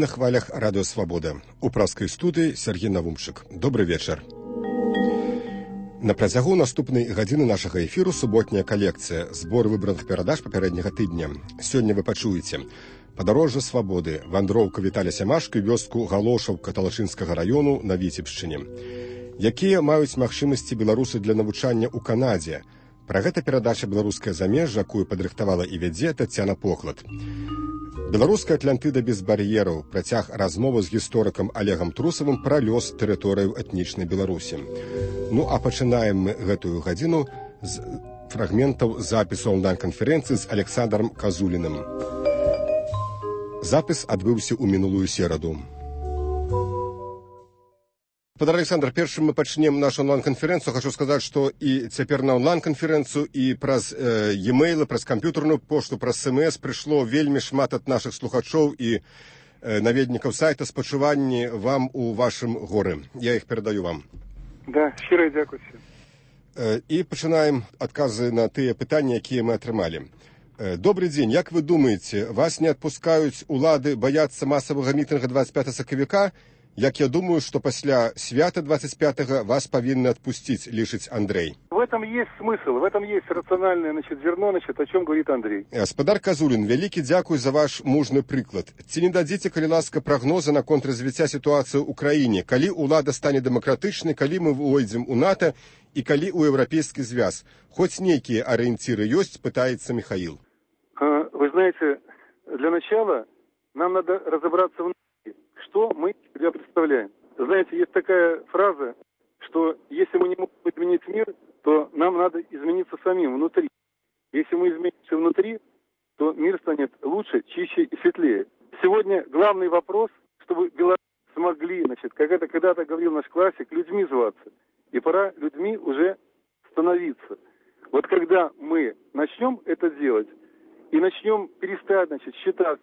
на хвалях Радио Свобода. У праскай студыі Сергей Навумчык. Добрый вечар. На працягу наступнай гадзіны нашага эфіру суботняя калекцыя, збор выбраных перадаж папярэдняга тыдня. Сёння вы пачуеце падарожжа свабоды, вандроўка Віталя Сямашкі, вёску Галошаўка Талачынскага району на Віцебшчыне. Якія маюць магчымасці беларусы для навучання ў Канадзе? Пра гэта перадача «Беларускае замежжа», якую падрыхтавала і вядзе Таццяна Поклад. Беларуская Атлантыда без бар'ераў, працяг размовы з гісторыкам Олегам Трусавым пра лёс тэрыторыяў этнічнай Беларусі. Ну а пачынаем мы гэтую гадзіну з фрагментаў запісу онлайн-канферэнцыі з Александром Казуліным. Запіс адбыўся ў минулую сераду. Падар Александр, першым мы пачнем нашу онлайн-канферэнцыю. Хочу сказаць, што і цяпер на онлайн-канферэнцыю і праз e-mail, праз камп'ютарную пошту, праз смс прыйшло вельмі шмат ад нашых слухачоў і наведнікаў сайта спачуванні вам у вашым горы. Я іх перадаю вам. Да, щиро дзякуй. І пачынаем адказы на тыя пытанні, якія мы атрымалі. Добрый дзень. Як вы думаеце, вас не адпускаюць улады баяцца масавага мітынга 25 сакавіка? Як я думаю, что пасля свята 25-го вас павінны отпустить, лишить Андрей. В этом есть смысл, в этом есть рациональное зерно, о чем говорит Андрей. Гаспадар Казулін, вялікі дзякуй за ваш мужны прыклад. Ці не дадзіце, калі ласка, прагнозы наконт развіцця сітуацыі ў краіне, калі ўлада стане дэмакратычнай, калі мы увойдзем у НАТО і калі ў еўрапейскі звяз? Хоць нейкія арыенціры ёсць, пытаецца Михаил. Вы знаете, для начала нам надо разобраться в что мы себя представляем. Знаете, есть такая фраза, что если мы не можем изменить мир, то нам надо измениться самим внутри. Если мы изменимся внутри, то мир станет лучше, чище и светлее. Сегодня главный вопрос, чтобы белорусы смогли, как это когда-то говорил наш классик, людьми зваться. И пора людьми уже становиться. Вот когда мы начнем это делать, и начнем перестать, считать,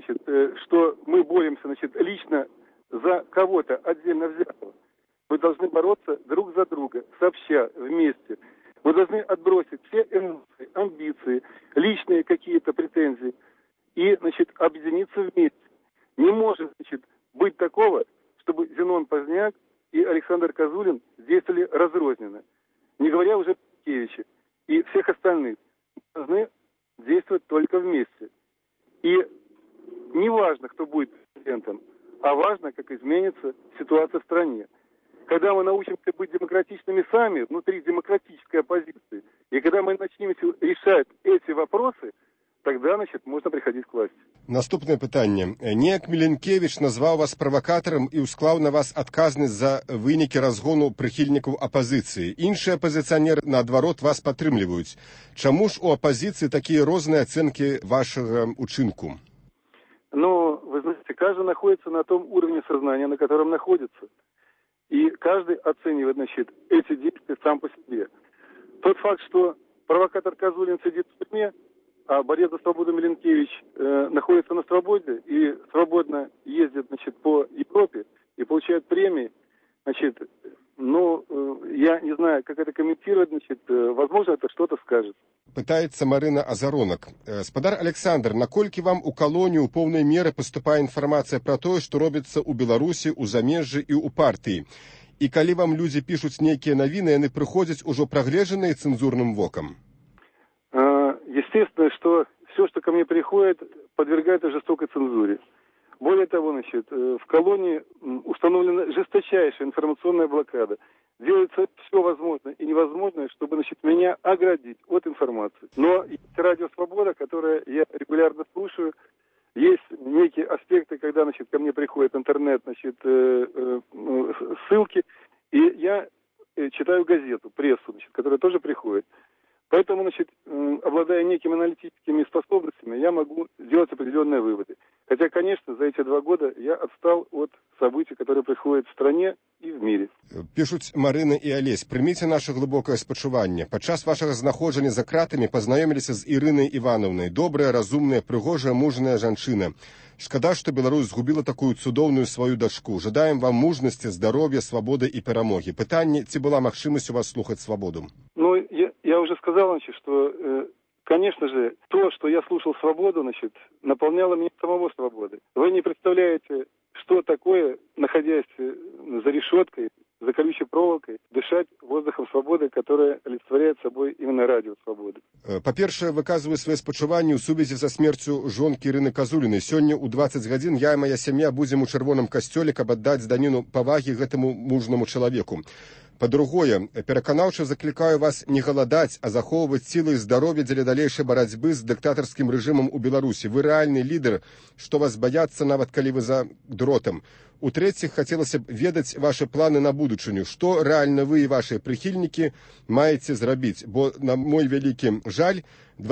что мы боремся, лично за кого-то отдельно взятого. Мы должны бороться друг за друга, сообща, вместе. Мы должны отбросить все эмоции, амбиции, личные какие-то претензии и, объединиться вместе. Не может, быть такого, чтобы Зенон Поздняк и Александр Казулин действовали разрозненно. Не говоря уже о Петкевиче и всех остальных. Мы должны действовать только вместе. И не важно, кто будет президентом, а важно, как изменится ситуация в стране. Когда мы научимся быть демократичными сами, внутри демократической оппозиции, и когда мы начнем решать эти вопросы, тогда, можно приходить к власти. Наступне пытанне. Неяк Міленкевіч назваў вас правакатарам і ўсклаў на вас адказнасць за вынікі разгону прыхільнікаў апазіцыі. Іншыя апазіцыянеры, наадварот, вас падтрымліваюць. Чаму ж у апазіцыі такія розныя ацэнкі вашага учынку? Вы знаете, каждый находится на том уровне сознания, на котором находится. И каждый оценивает, эти действия сам по себе. Тот факт, что провокатор Казулин сидит в тюрьме, а борец за свободу Миленкевич находится на свободе и свободно ездит, по Европе и получает премии, я не знаю, как это комментировать, возможно, это что-то скажет. Пытаецца Марына Азаронак. Спадар Александр, наколькі вам у калонію ў поўнай меры паступае інфармацыя пра тое, што робіцца ў Беларусі, у замежжы і ў партыі? І калі вам людзі пішуць нейкія навіны, яны прыходзяць ужо прагледжаныя цэнзурным вокам? Естественно, что все, что ко мне приходит, подвергается жестокой цензуре. Более того, в колонии установлена жесточайшая информационная блокада. Делается все возможное и невозможное, чтобы, меня оградить от информации. Но есть радио «Свобода», которое я регулярно слушаю. Есть некие аспекты, когда, ко мне приходит интернет, ссылки, и я читаю газету, прессу, которая тоже приходит. Поэтому, обладая некими аналитическими способностями, я могу сделать определенные выводы. Хотя, конечно, за эти 2 года я отстал от событий, которые происходят в стране и в мире. Пишуць Марына і Алесь, прыміце наше глыбокае спачуванне. Падчас вашага знаходжання за кратамі пазнаёміліся з Ірынай Івановнай. Добрая, разумная, прыгожая, мужная жанчына. Шкада, што Беларусь згубіла такую цудоўную сваю дачку. Жадаем вам мужнасці, здароўя, свабоды і перамогі. Пытанне, ці была магчымасць у вас слухаць свабоду? Я уже сказал, что Конечно же, то, что я слушал «Свободу», наполняло меня самого свободой. Вы не представляете, что такое, находясь за решеткой, за колючей проволокой, дышать воздухом свободы, которая олицетворяет собой именно радио «Свободы». Па-першае, выказваю свае спачуванні ў сувязі са смерцю жонкі Ірыны Казулінай. Сёння ў 20 гадзін я і мая сям'я будзем у чырвоным касцёле, каб аддаць даніну павагі гэтаму мужнаму чалавеку. Па-другое, пераканаўча заклікаю вас не галадаць, а захоўваць сілы і здароўе дзеля далейшай барацьбы з дыктатарскім рэжымам у Беларусі. Вы рэальны лідар, што вас баяцца, нават калі вы за дротам. У-трэціх, хацелася б ведаць вашы планы на будучыню. Што рэальна вы і вашыя прыхільнікі маеце зрабіць? Бо, на мой вялікі жаль,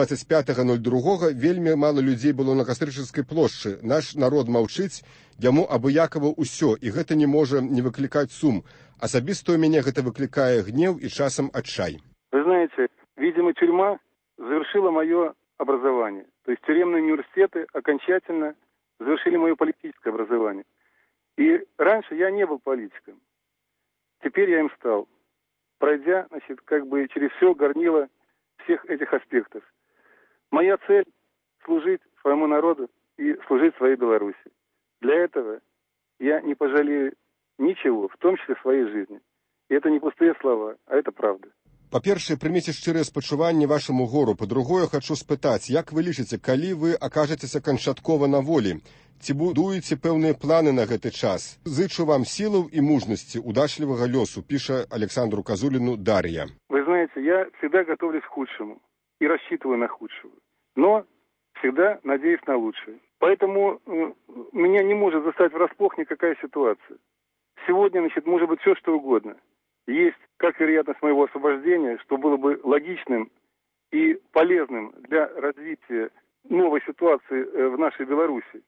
25.02 вельмі мала людзей было на Кастрычніцкай плошчы. Наш народ маўчыць, яму абыякава ўсё, і гэта не можа не выклікаць сум. Асабіста у мяне гэта выклікае гнев и часом отчай. Вы знаете, видимо, тюрьма завершила мое образование. То есть тюремные университеты окончательно завершили мое политическое образование. И раньше я не был политиком. Теперь я им стал, пройдя, через все горнило всех этих аспектов. Моя цель – служить своему народу и служить своей Беларуси. Для этого я не пожалею ничего, в том числе своей жизни. И это не пустые слова, а это правда. Па-першае, прыміце шчырыя спачуванні вашаму гору. Па-другое, хачу спытаць, як вы лічыце, калі вы акажацеся канчаткова на волі? Ці будуеце пэўныя планы на гэты час? Зычу вам сілаў і мужнасці, удачлівага лёсу, піша Александру Казулину Дарья. Вы знаете, я всегда готовлюсь к худшему и рассчитываю на худшего, но всегда надеюсь на лучшее. Поэтому меня не может застать врасплох никакая ситуация. Сегодня, может быть все, что угодно. Есть как вероятность моего освобождения, что было бы логичным и полезным для развития новой ситуации в нашей Беларуси.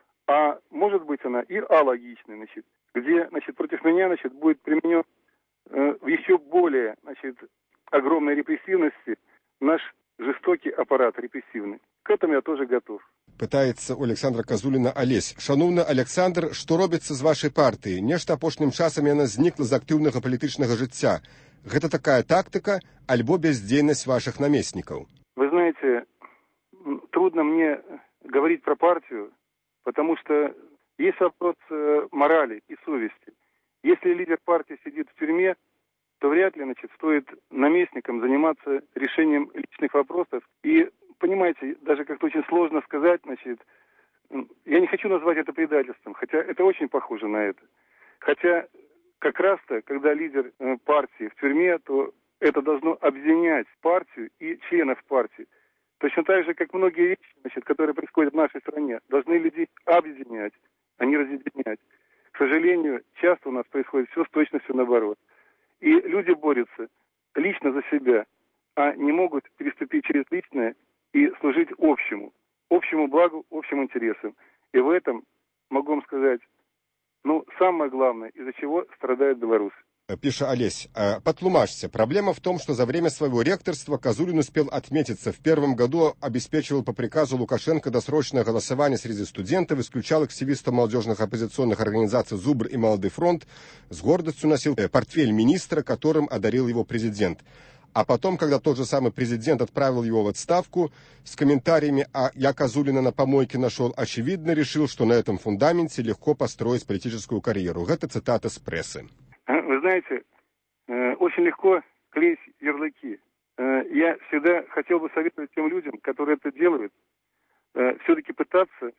А может быть она и алогичной, где, против меня, будет применен в еще более, огромной репрессивности наш жестокий аппарат репрессивный. К этому я тоже готов. Пытаецца у Александра Казуліна Алесь. Шановны Александр, што робіцца з вашай партыі? Нешта апошнім часам яна знікла з актыўнага палітычнага жыцця. Гэта такая тактика, альбо бездзейнасць ваших наместников? Вы знаете, трудно мне говорить про партию, потому что есть вопрос морали и совести. Если лидер партии сидит в тюрьме, то вряд ли, стоит наместникам заниматься решением личных вопросов. И, понимаете, даже как-то очень сложно сказать, я не хочу назвать это предательством, хотя это очень похоже на это. Хотя как раз-то, когда лидер партии в тюрьме, то это должно объединять партию и членов партии. Точно так же, как многие вещи, которые происходят в нашей стране, должны людей объединять, а не разъединять. К сожалению, часто у нас происходит все с точностью наоборот. И люди борются лично за себя, а не могут переступить через личное и служить общему благу, общим интересам. И в этом, могу вам сказать, самое главное, из-за чего страдают белорусы. Пиша Олесь, потлумажьте. Проблема в том, что за время своего ректорства Казулин успел отметиться. В первом году обеспечивал по приказу Лукашенко досрочное голосование среди студентов, исключал активистов молодежных оппозиционных организаций «Зубр» и «Молодый фронт», с гордостью носил портфель министра, которым одарил его президент. А потом, когда тот же самый президент отправил его в отставку, с комментариями «А я Казулина на помойке нашел», очевидно решил, что на этом фундаменте легко построить политическую карьеру. Это цитата с прессы. Вы знаете, очень легко клеить ярлыки. Я всегда хотел бы советовать тем людям, которые это делают, все-таки пытаться,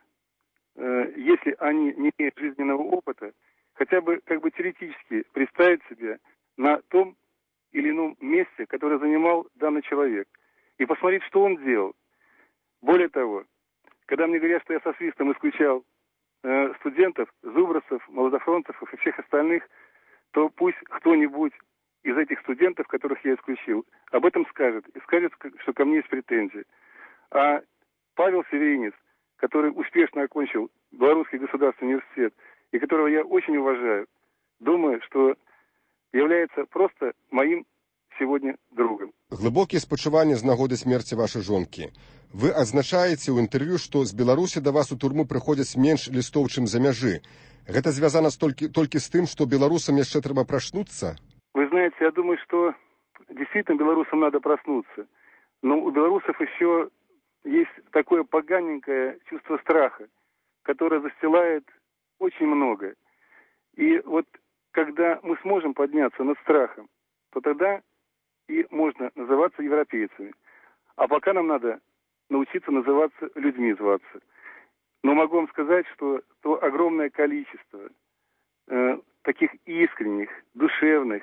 если они не имеют жизненного опыта, хотя бы теоретически представить себя на том или ином месте, которое занимал данный человек, и посмотреть, что он делал. Более того, когда мне говорят, что я со свистом исключал студентов, зубрцев, молодофронтов и всех остальных, то пусть кто-нибудь из этих студентов, которых я исключил, об этом скажет. И скажет, что ко мне есть претензии. А Павел Северинец, который успешно окончил Белорусский государственный университет, и которого я очень уважаю, думаю, что является просто моим сегодня другом. Глибокі спачуванні з нагоди смерці вашої жонки. Ви адзначаеце ў інтэрв'ю, што з Беларусі да вас у турму прыходзяць менш лістоў, чым за мяжы. Гэта звязана толькі з тым, што беларусам яшчэ трэба прачнуцца? Вы знаете, я думаю, что действительно белорусам надо проснуться. Но у белорусов еще есть такое поганенькое чувство страха, которое застилает очень многое. И вот когда мы сможем подняться над страхом, то тогда и можно называться европейцами. А пока нам надо научиться называться людьми зваться. Но могу вам сказать, что то огромное количество таких искренних, душевных,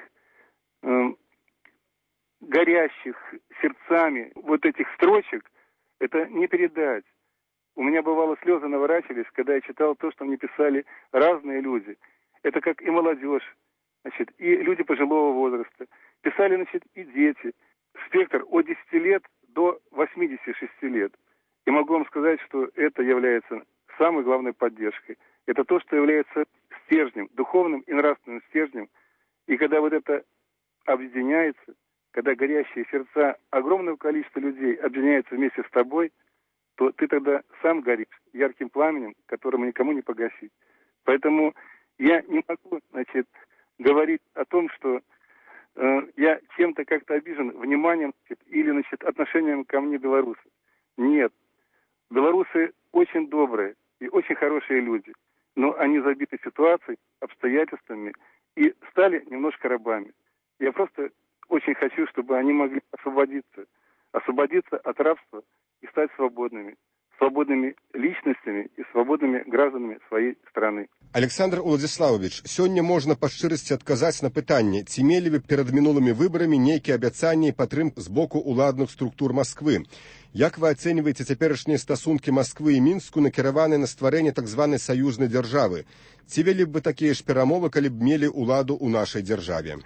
горящих сердцами вот этих строчек, это не передать. У меня бывало слезы наворачивались, когда я читал то, что мне писали разные люди. Это как и молодежь, значит, и люди пожилого возраста. Писали, значит, и дети. Спектр от 10 лет до 86 лет. И могу вам сказать, что это является самой главной поддержкой. Это то, что является стержнем, духовным и нравственным стержнем. И когда вот это объединяется, когда горящие сердца огромного количества людей объединяются вместе с тобой, то ты тогда сам горишь ярким пламенем, которому никому не погасить. Поэтому я не могу, значит, говорить о том, что я чем-то как-то обижен вниманием, значит, или, значит, отношением ко мне белорусов. Нет. Белорусы очень добрые и очень хорошие люди, но они забиты ситуацией, обстоятельствами и стали немножко рабами. Я просто очень хочу, чтобы они могли освободиться от рабства и стать свободными личностями и свободными гражданами своей страны. Александр Уладзіславович, сёння можна па шчырасці адказаць на пытанне, ці мелі вы перад мінулымі выбарамі нейкія абяцанні і падтрымку з боку ўладных структур Масквы? Як вы ацэньваеце цяперашнія стасункі Масквы і Мінску, накіраваныя на стварэнне так званай саюзнай дзяржавы? Ці вялі б вы такія ж перамовы, калі б мелі ўладу ў нашай дзяржаве?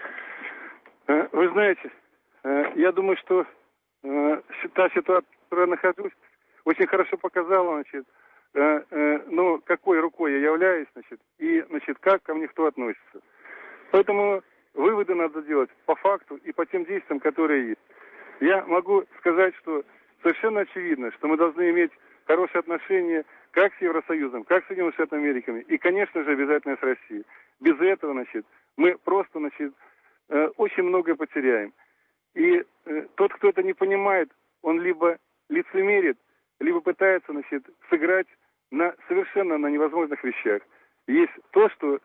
Вы знаете, я думаю, что та ситуация, в которой я нахожусь, очень хорошо показала, значит, ну, какой рукой я являюсь, значит, и, значит, как ко мне кто относится. Поэтому выводы надо делать по факту и по тем действиям, которые есть. Я могу сказать, что совершенно очевидно, что мы должны иметь хорошие отношения как с Евросоюзом, как с Соединенными Штатами Америки, и, конечно же, обязательно с Россией. Без этого, значит, мы просто, значит, очень многое потеряем. И тот, кто это не понимает, он либо лицемерит, либо пытается, значит, сыграть совершенно на невозможных вещах. Есть то, что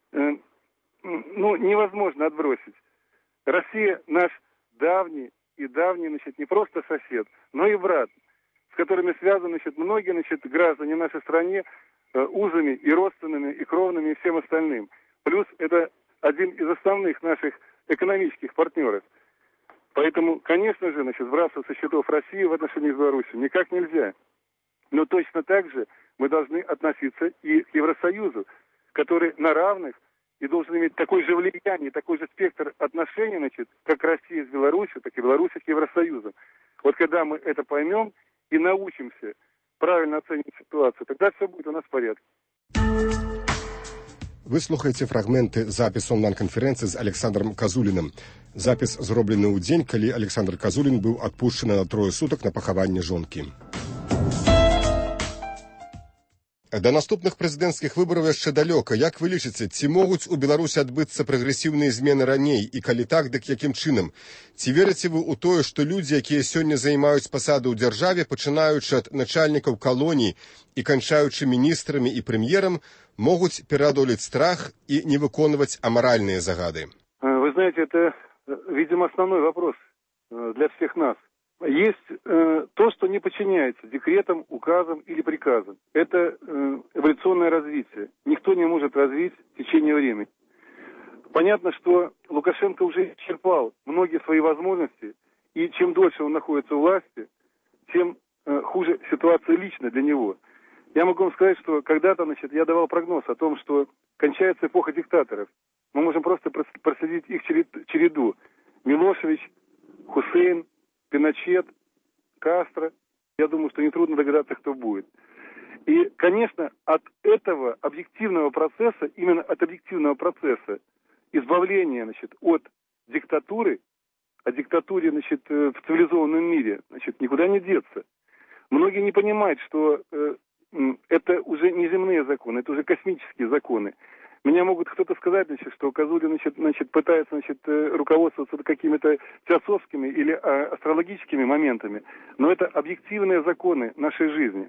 невозможно отбросить. Россия наш давний, значит, не просто сосед, но и брат, с которыми связаны, значит, многие, значит, граждане нашей страны узами и родственными, и кровными, и всем остальным. Плюс это один из основных наших экономических партнеров. Поэтому, конечно же, значит, сбрасывать со счетов России в отношении с Беларусью никак нельзя. Но точно так же мы должны относиться и к Евросоюзу, который на равных и должен иметь такой же влияние, такой же спектр отношений, значит, как Россия с Беларусью, так и Беларусь с Евросоюзом. Вот когда мы это поймем и научимся правильно оценивать ситуацию, тогда все будет у нас в порядке. Вы слухаеце фрагменты запісу онлайн-канферэнцыі з Александром Казуліным. Запіс зроблены ў дзень, калі Александр Казулін быў адпушчаны на 3 сутак на пахаванне жонкі. Да наступных прэзідэнцкіх выбараў яшчэ далёка. Як вы лічыце, ці могуць у Беларусі адбыцца прагрэсіўныя змены раней? І калі так, дык якім чынам? Ці верыце вы ў тое, што людзі, якія сёння займаюць пасады ў дзяржаве, пачынаючы ад начальнікаў калоній і канчаючы міністрамі і прэм'ерам, могуць пераадолець страх и не выконывать аморальные загады? Вы знаете, это, видимо, основной вопрос для всех нас. Есть то, что не подчиняется декретам, указам или приказам. Это эволюционное развитие. Никто не может развить в течение времени. Понятно, что Лукашенко уже исчерпал многие свои возможности, и чем дольше он находится у власти, тем хуже ситуация лично для него. Я могу вам сказать, что когда-то, значит, я давал прогноз о том, что кончается эпоха диктаторов. Мы можем просто проследить их череду. Милошевич, Хусейн, Пиночет, Кастро. Я думаю, что нетрудно догадаться, кто будет. И, конечно, от этого объективного процесса, именно от объективного процесса избавления, значит, от диктатуры, о диктатуре, значит, в цивилизованном мире, значит, никуда не деться. Многие не понимают, что это уже не земные законы, это уже космические законы. Меня могут кто-то сказать, значит, что Козулин пытается руководствоваться какими-то теософскими или астрологическими моментами, но это объективные законы нашей жизни.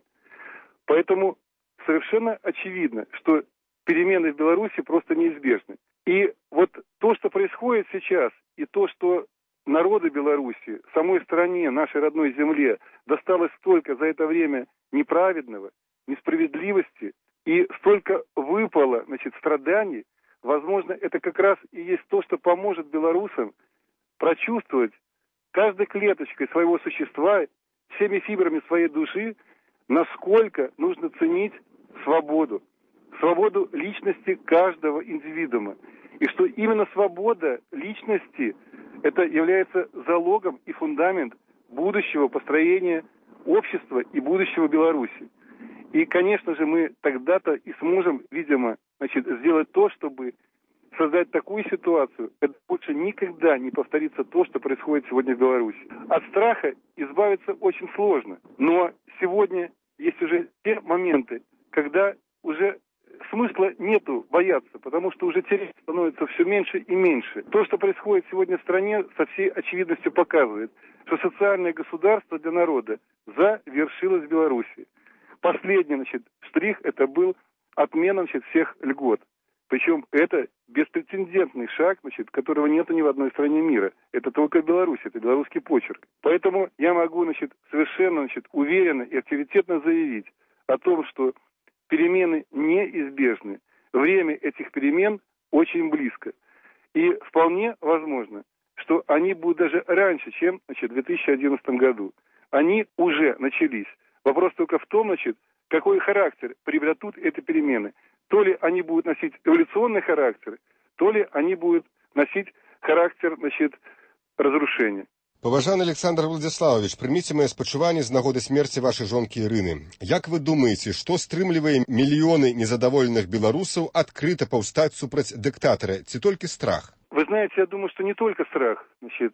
Поэтому совершенно очевидно, что перемены в Беларуси просто неизбежны. И вот то, что происходит сейчас, и то, что народу Беларуси, самой стране, нашей родной земле, досталось столько за это время неправедного, несправедливости, и столько выпало, страданий, возможно, это как раз и есть то, что поможет белорусам прочувствовать каждой клеточкой своего существа, всеми фибрами своей души, насколько нужно ценить свободу. Свободу личности каждого индивидуума. И что именно свобода личности это является залогом и фундамент будущего построения общества и будущего Беларуси. И, конечно же, мы тогда-то и сможем, видимо, сделать то, чтобы создать такую ситуацию, когда больше никогда не повторится то, что происходит сегодня в Беларуси. От страха избавиться очень сложно, но сегодня есть уже те моменты, когда уже смысла нету бояться, потому что уже терять становится все меньше и меньше. То, что происходит сегодня в стране, со всей очевидностью показывает, что социальное государство для народа завершилось в Беларуси. Последний, штрих, это был отмена, всех льгот. Причем это беспрецедентный шаг, которого нету ни в одной стране мира. Это только в Беларуси, это белорусский почерк. Поэтому я могу, совершенно, уверенно и авторитетно заявить о том, что перемены неизбежны. Время этих перемен очень близко. И вполне возможно, что они будут даже раньше, чем, в 2011 году. Они уже начались. Вопрос только в том, какой характер приобретут эти перемены. То ли они будут носить эволюционный характер, то ли они будут носить характер, разрушения. Паважаны Александр Владиславович, прыміце мае спачуванні з нагоды смерці вашай жонкі Ірыны. Як вы думаеце, што стрымлівае мільёны незадаволеных беларусаў адкрыта паўстаць супраць дыктатара, ці толькі страх? Вы знаете, я думаю, что не только страх.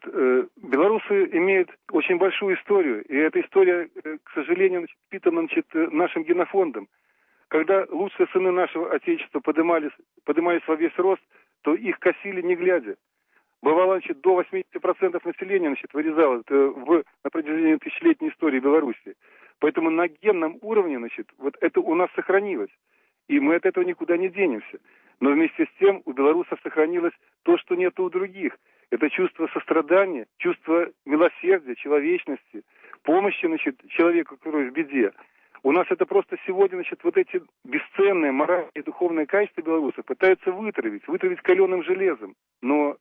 Белорусы имеют очень большую историю, и эта история, к сожалению, впитана нашим генофондом. Когда лучшие сыны нашего Отечества поднимались во весь рост, то их косили не глядя. Бывало, до 80% населения, вырезалось на протяжении тысячелетней истории Беларуси. Поэтому на генном уровне, вот это у нас сохранилось. И мы от этого никуда не денемся. Но вместе с тем у белорусов сохранилось то, что нет у других. Это чувство сострадания, чувство милосердия, человечности, помощи, человеку, который в беде. У нас это просто сегодня, вот эти бесценные моральные и духовные качества белорусов пытаются вытравить каленым железом. Но,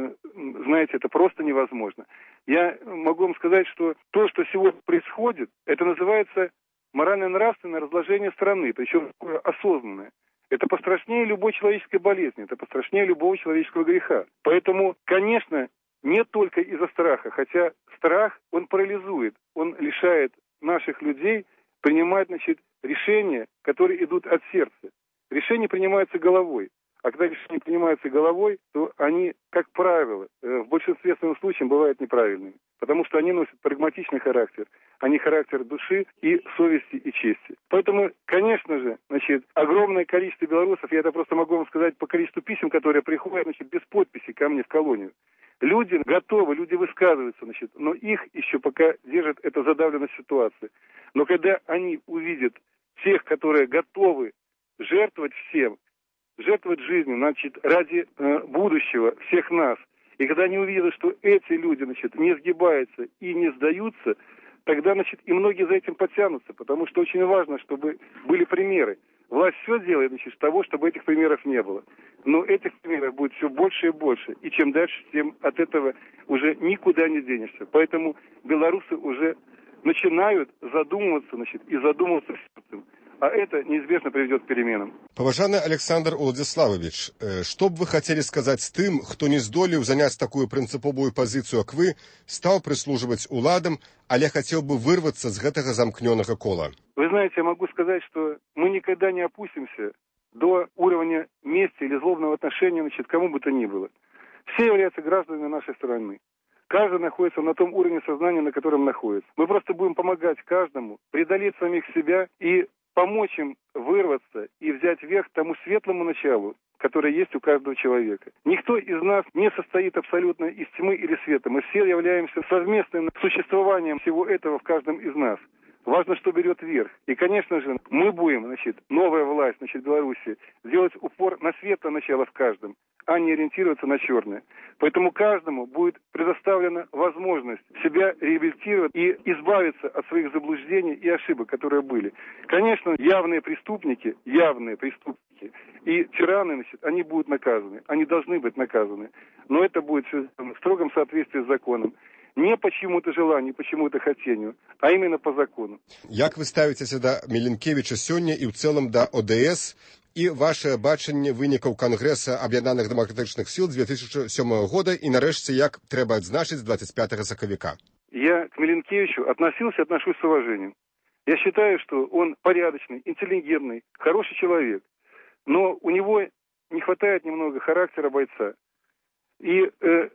знаете, это просто невозможно. Я могу вам сказать, что то, что сегодня происходит, это называется морально-нравственное разложение страны, причем такое осознанное. Это пострашнее любой человеческой болезни, это пострашнее любого человеческого греха. Поэтому, конечно, не только из-за страха, хотя страх, он парализует, он лишает наших людей принимать, решения, которые идут от сердца. Решения принимаются головой. А когда решения принимаются головой, то они, как правило, в большинстве своих случаев бывают неправильными. Потому что они носят прагматичный характер, а не характер души и совести и чести. Поэтому, конечно же, огромное количество белорусов, я это просто могу вам сказать по количеству писем, которые приходят, без подписи ко мне в колонию. Люди готовы, люди высказываются, но их еще пока держит эта задавленная ситуация. Но когда они увидят тех, которые готовы жертвовать всем, жертвовать жизнью, ради будущего всех нас, и когда они увидят, что эти люди, не сгибаются и не сдаются, тогда, и многие за этим потянутся, потому что очень важно, чтобы были примеры. Власть все делает, того, чтобы этих примеров не было. Но этих примеров будет все больше и больше. И чем дальше, тем от этого уже никуда не денешься. Поэтому белорусы уже начинают задумываться, и задумываться сердцем. А это неизбежно приведет к переменам. Паважаны Александр Владиславович, что бы вы хотели сказать с тем, кто не здолеў занять такую принциповую позицию, как вы, стал прислуживать уладам, але хотел бы вырваться с гэтага замкнёнага кола? Вы знаете, я могу сказать, что мы никогда не опустимся до уровня мести или злобного отношения, к кому бы то ни было. Все являются гражданами нашей страны. Каждый находится на том уровне сознания, на котором находится. Мы просто будем помогать каждому преодолеть самих себя и помочь им вырваться и взять верх тому светлому началу, которая есть у каждого человека. Никто из нас не состоит абсолютно из тьмы или света. Мы все являемся совместным существованием всего этого в каждом из нас. Важно, что берет верх. И, конечно же, мы будем, новая власть, Беларуси, делать упор на светлое начало в каждом, а не ориентироваться на черное. Поэтому каждому будет предоставлена возможность себя реабилитировать и избавиться от своих заблуждений и ошибок, которые были. Конечно, явные преступники и тираны, они будут наказаны. Они должны быть наказаны. Но это будет в строгом соответствии с законом. Не по чьему-то желанию, по чьему-то хотению, а именно по закону. Як вы ставіцеся да Міленкевіча сёння і ў цэлым да ОДС і ваше бачанне вынікаў Кангрэса Аб'яднаных дэмакратычных сіл 2007 года і нарэшце як трэба адзначыць 25 сакавіка? Я к Миленкевичу отношусь с уважением. Я считаю, что он порядочный, интеллигентный, хороший человек. Но у него не хватает немного характера бойца. И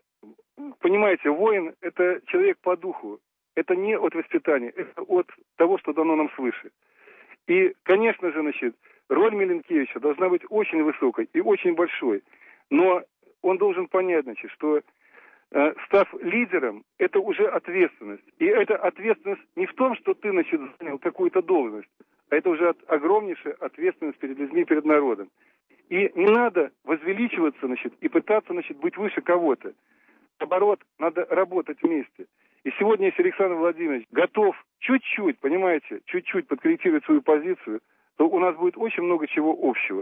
понимаете, воин – это человек по духу. Это не от воспитания, это от того, что дано нам свыше. И, конечно же, роль Миленкевича должна быть очень высокой и очень большой. Но он должен понять, что став лидером, это уже ответственность. И эта ответственность не в том, что ты, занял какую-то должность, а это уже огромнейшая ответственность перед людьми, перед народом. И не надо возвеличиваться, и пытаться, быть выше кого-то. Наоборот, надо работать вместе. И сегодня, если Александр Владимирович готов чуть-чуть подкорректировать свою позицию, то у нас будет очень много чего общего.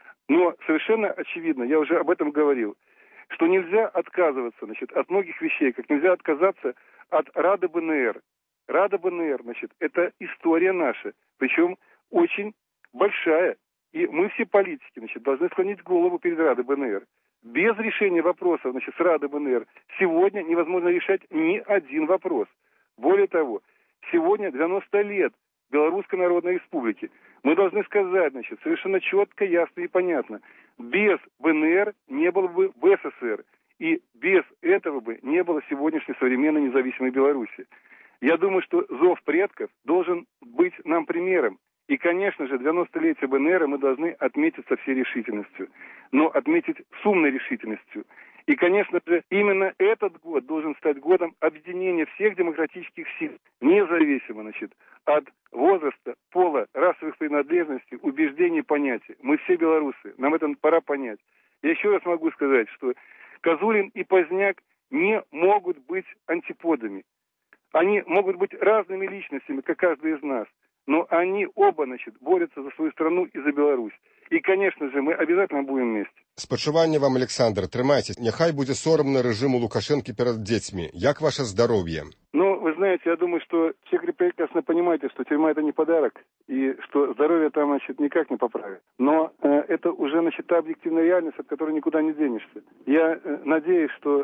Но совершенно очевидно, я уже об этом говорил, что нельзя отказываться, от многих вещей, как нельзя отказаться от Рады БНР. Рада БНР, это история наша, причем очень большая. И мы все политики, должны склонить голову перед Радой БНР. Без решения вопросов, с Рады БНР сегодня невозможно решать ни один вопрос. Более того, сегодня 90 лет Белорусской Народной Республики. Мы должны сказать, совершенно четко, ясно и понятно. Без БНР не было бы БССР. И без этого бы не было сегодняшней современной независимой Беларуси. Я думаю, что зов предков должен быть нам примером. И, конечно же, 90-летие БНР мы должны отметить со всей решительностью, но отметить с умной решительностью. И, конечно же, именно этот год должен стать годом объединения всех демократических сил, независимо, от возраста, пола, расовых принадлежностей, убеждений и понятий. Мы все белорусы, нам это пора понять. Я еще раз могу сказать, что Козулин и Поздняк не могут быть антиподами. Они могут быть разными личностями, как каждый из нас. Но они оба, борются за свою страну и за Беларусь. И, конечно же, мы обязательно будем вместе. Спачуванне вам, Александр, трымайтесь. Няхай будзе сорамна рэжыму Лукашэнкі перад дзецьмі. Як ваше здароўе? Ну, вы знаете, я думаю, что все прекрасно понимаете, что тюрьма – это не подарок, и что здоровье там, никак не поправит. Но это уже, та объективная реальность, от которой никуда не денешься. Я надеюсь, что,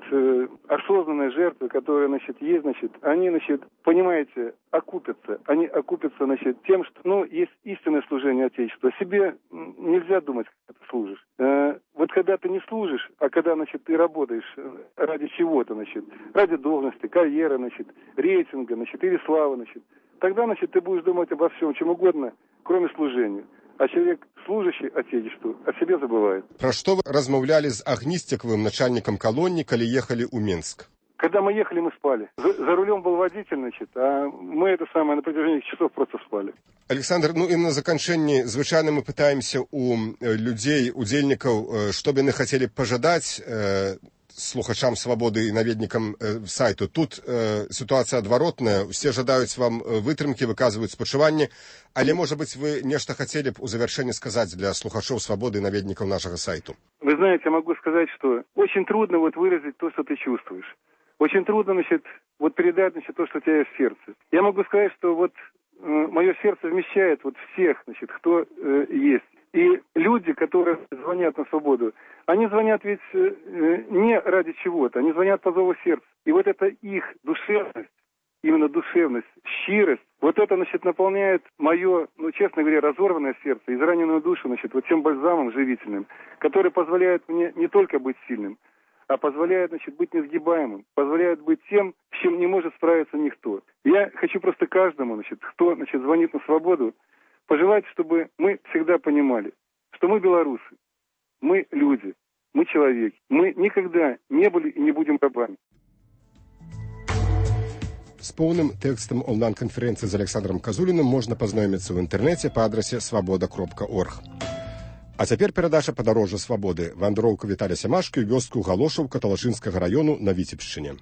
осознанные жертвы, которые, есть, они, понимаете, окупятся. Они окупятся, тем, что, есть истинное служение Отечеству. О себе нельзя думать, когда ты служишь. Вот когда ты не служишь, а когда, ты работаешь ради чего-то, ради должности, карьеры, рейтинга, или славы, тогда, ты будешь думать обо всем, чем угодно, кроме служения. А человек, служащий Отечеству, о себе забывает. Про что вы размаўлялі з Агністикавым, начальником колонии, коли ехали у Минск? Когда мы ехали, мы спали. За рулем был водитель, а мы на протяжении часов просто спали. Александр, і на заканчэнне, звычайна мы пытаемся у людзей, удзельнікаў, што б яны хацелі пажадаць слухачам свабоды і наведнікам сайту. Тут сітуацыя адваротная, усе жадаюць вам вытрымкі, выказваюць спачуванне, але, можа быць, вы нешта хацелі б у завяршэнні сказаць для слухачоў свабоды і наведнікаў нашага сайту? Вы знаете, я могу сказать, что очень трудно выразить то, что ты чувствуешь. Очень трудно, передать, то, что у тебя есть в сердце. Я могу сказать, что мое сердце вмещает всех, кто есть. И люди, которые звонят на свободу, они звонят ведь не ради чего-то, они звонят по зову сердца. И это их душевность, именно душевность, щирость, это, наполняет мое, честно говоря, разорванное сердце, израненную душу, тем бальзамом живительным, который позволяет мне не только быть сильным, а позволяет, быть несгибаемым, позволяет быть тем, с чем не может справиться никто. Я хочу просто каждому, кто, звонит на свободу, пожелать, чтобы мы всегда понимали, что мы белорусы. Мы люди, мы человеки. Мы никогда не были и не будем рабами. З поўным тэкстам онлайн-канферэнцыі з Александром Казуліным можна пазнаёміцца ў інтэрнэце па адрасе свабода.орг. А цяпер перадача «Падарожжа свабоды». Вандроўка Віталія Сямашкі ў вёску Галошаўка Талашынскага раёну на Віцебшчыне.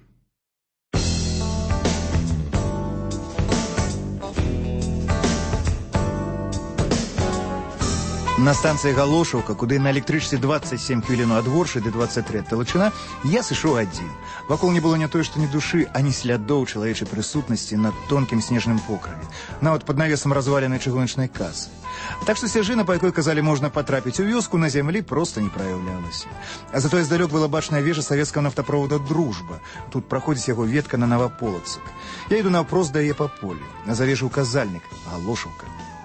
На станцыі Галошаўка, куды на электрычцы 27 хвілін ад Горшы ды 23 ад Талачына, я сышоў адзін. Вакол не было не тое, што ні душы, ані слядоў чалавечай прысутнасці на тонкім снежным покрыве, нават пад навесам разваленай чыгуначнай касы. Так што сцяжына, па якой, казалі, можна патрапіць у вёску, на зямлі проста не праяўлялася. А затое здалёк была бачная вежа савецкага нафтаправода «Дружба». Тут праходзіць яго ветка на Наваполацак. Я іду наўпрост да яе па полі. За вежу указальнік Галошаўка.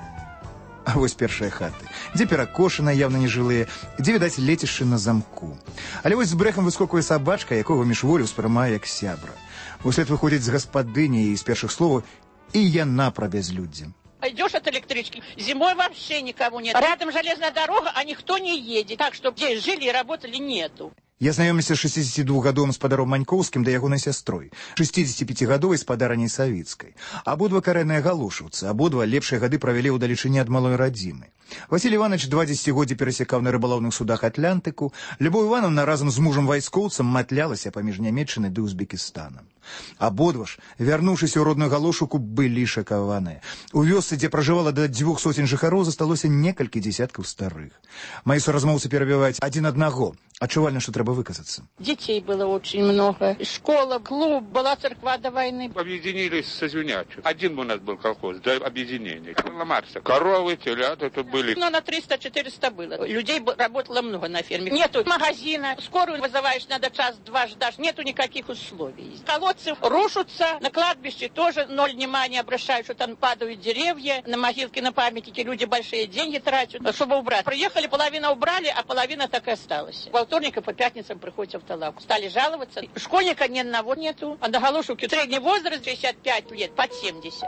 А вось першыя хаты, дзе перакошаны, явна нежылыя, дзе, відаць, лецішчы на замку. Але вось з брэхам выскоквае сабачка, якога міжволі ўспрымае як сябра. Услед выходзіць з гаспадыні і з першых словаў, і яна пра бязлюддзе. Идешь от электрички, зимой вообще никого нет. Рядом железная дорога, а никто не едет. Так что здесь жили и работали нету. Я знаёміўся з 62-гадовым спадаром Манькоўскім да ягонай сястрой, 65-гадовай спадараняй Савіцкай. Абодва карэнныя галошаўцы, абодва лепшыя гады правялі ў далечыні ад малой радзімы. Васіль Іванович 2 дзесяцігоддзі перасякаў на рыбалоўных судах Атлантыку, Любоў Івановна разам з мужам-вайскоўцам матлялася паміж Нямецчынай ды Узбекістанам. Абодва ж, вярнуўшыся ў родную Галошаўку, былі шакаваныя. У вёсцы, дзе пражывала да 200 жыхароў, засталося некалькі дзесяткаў старых. Мои суразмоўцы перабіваюць адзін аднаго, адчувальна, што трэба выказацца. Детей было очень много. Школа, клуб, была церква до войны. Объединились со Звенячим. Один у нас был колхоз, до объединения. Ломаться. Коровы, телята тут были. Но на 300-400 было. Людей работало много на ферме. Нету магазина. Скорую вызываешь, надо час-два ждать. Нету никаких условий. Колодцы рушатся. На кладбище тоже ноль внимания обращают, что там падают деревья. На могилке, на памятнике люди большие деньги тратят, чтобы убрать. Приехали, половина убрали, а половина так и осталась. Во вторник по пятницам приходят в автолавку. Стали жаловаться. Школьника ни одного нету. А на Галошовке средний возраст 65 лет, под 70.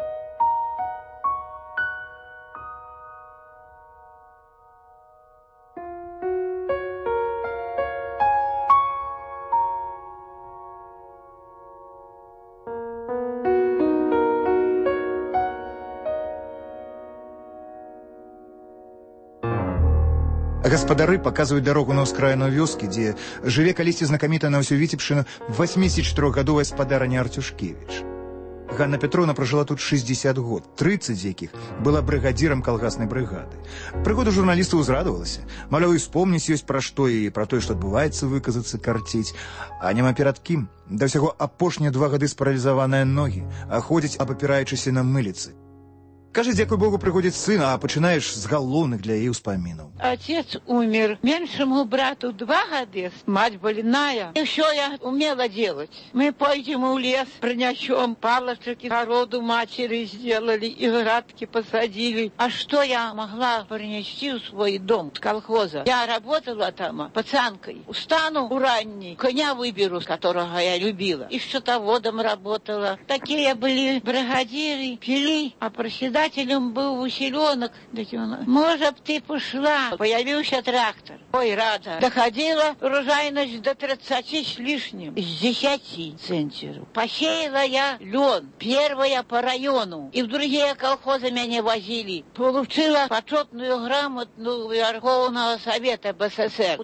Гаспадары паказваюць дарогу на ўскраіну вёскі, дзе жыве калісьці знакамітая на ўсю Віцебшчыну 84-гадовая спадараня Артюшкевіч. Ганна Петровна пражыла тут 60 год, 30 з якіх была брыгадзірам калгаснай брыгады. Прыгода журналістаў узрадавалася. Маўляў, і спомніць ёсць пра што і пра тое, што адбываецца, выказацца, карціць. А няма перад кім. Да ўсяго апошнія 2 гады спаралізаваныя ногі, а ходзяць, абапіраючыся на мыліцы. Кажа, дзякуй Богу, прыходзіць сын, а пачынаеш з галоўных для яе ўспамінаў. Отец умер. Меньшему брату 2 года, мать больная. И все я умела делать. Мы пойдем в лес, принесем палочки, народу матери сделали, и градки посадили. А что я могла принести в свой дом с колхоза? Я работала там пацанкой. Устану уранней, коня выберу, которого я любила. И счетоводом работала. Такие были бригадиры, пили, а проседать был Василенок. Может, б ты пошла. Появился трактор. Ой, рада. Доходила урожайность до 30 с лишним. С 10 центнеров. Посеяла я лен. Первая по району. И в другие колхозы меня возили. Получила почетную грамоту Верховного Совета БССР.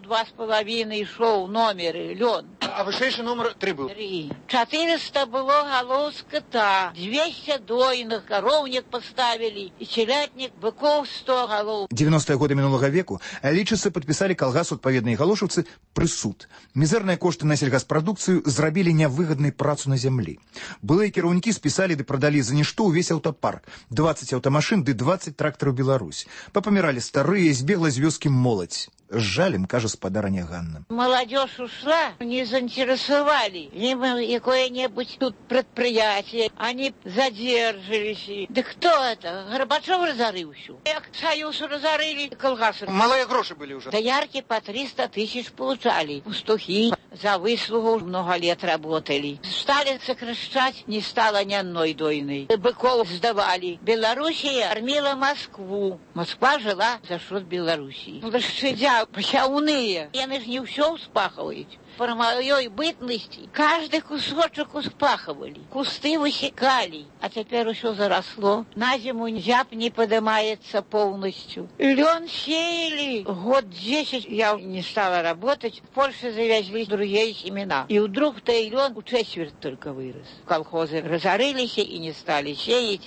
2,5 шел номеры лен. А вышэйшы номер 3 быў? 3. 400 было голов скота. 200 дойных. Коровник поставили. И телятник, быков 100 голов. 90-е годы мінулага веку лічыцца падпісалі калгасу адпаведныя галошаўцы прысуд. Мізэрныя кошты на сельгаспрадукцыю зрабілі нявыгаднай працу на зямлі. Былыя кіраўнікі спісалі ды прадалі за нішто ўвесь аўтапарк. 20 аўтамашын ды 20 трактараў Беларусь. Папаміралі старыя, збегла з вёскі моладзь. С жалем, кажа спадараня Ганна. Молодежь ушла, не заинтересовали. Им какое-нибудь тут предприятие. Они задержались. Да кто это? Горбачев разорился. Как союз разорили, колгасы. Малые гроши были уже. Доярки по 300 тысяч получали. Пастухи за выслугу много лет работали. Стали сокращать, не стало ни одной дойной. Быков сдавали. Белоруссия кормила Москву. Москва жила за счет Белоруссии. Лошадя а пчаўныя. Яны ж не ўсё ўспахваюць. При моей бытности каждый кусочек успахивали, кусты высекали, а теперь еще заросло. На зиму зяб не поднимается полностью. Лен сеяли. Год 10 я не стала работать. В Польше завезли другие семена. И вдруг-то и лен в четверть только вырос. Колхозы разорились и не стали сеять.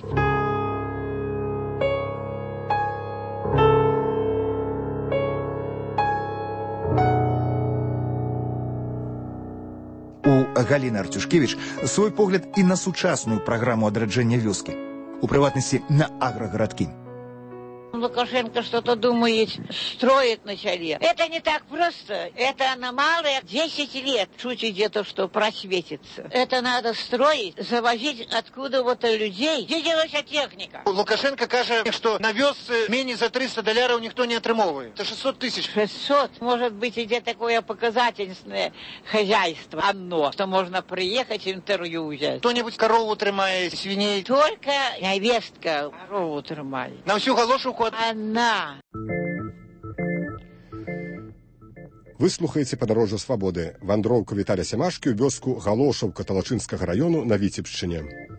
Галіна Артюшкевич свой погляд і на сучасную праграму адраджэння вёскі, у прыватнасці на аграгарадкі. Лукашенко что-то думает, строит на селе. Это не так просто. Это аномалия 10 лет. Чуть где-то что просветится. Это надо строить, завозить откуда вот людей. Где делается техника? Лукашенко каже, что на вёсцы менее за $300 никто не отрымовывает. Это 600 тысяч. 600. Может быть, где такое показательное хозяйство. Одно, что можно приехать интервью взять. Кто-нибудь корову трымает, свиней? Только невестка корову трымает. На всю галошуку она. Вы слухаеце падарожжа свабоды, вандроўку Віталя Сямашкі ў вёску Галошаўка Талачынскага раёну на Віцебшчыне.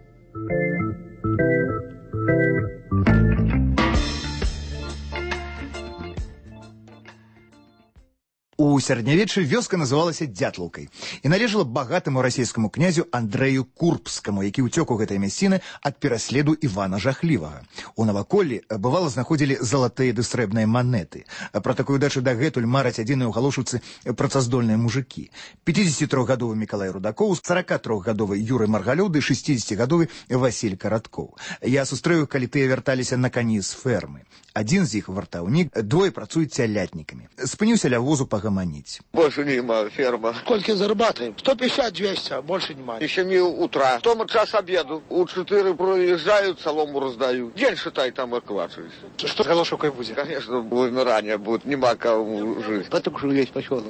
У сярэднявеччы вёска называлася Дзятлаўкай і належала багатаму расійскаму князю Андрэю Курбскаму, які ўцёк у гэтай мясціны ад пераследу Івана Жахлівага. У наваколлі бывала знаходзілі залатыя ды срэбныя манеты. Пра такую дачу дагэтуль мараць адзіныя ў галошаўцы працаздольныя мужыкі. 53-гадовы Мікалай Рудакоў, 43-гадовы Юрый Маргалёў ды 60-гадовы Васіль Караткоў. Я сустрэў іх, калі тыя вярталіся на кані з фермы. Адзін з іх вартаўнік, двое працуюць цялятнікамі. Спыніўся ля возу погомонить. Больше нема ферма. Сколько зарабатываем? 150-200, а больше нема. Еще не утра. Том час обеду. У 4 проезжают, солому раздают. День, считай, там оквачиваюсь. Что с Галошевкой будет? Конечно, вымирание будет. Нема кому жить. Потому что есть поселок.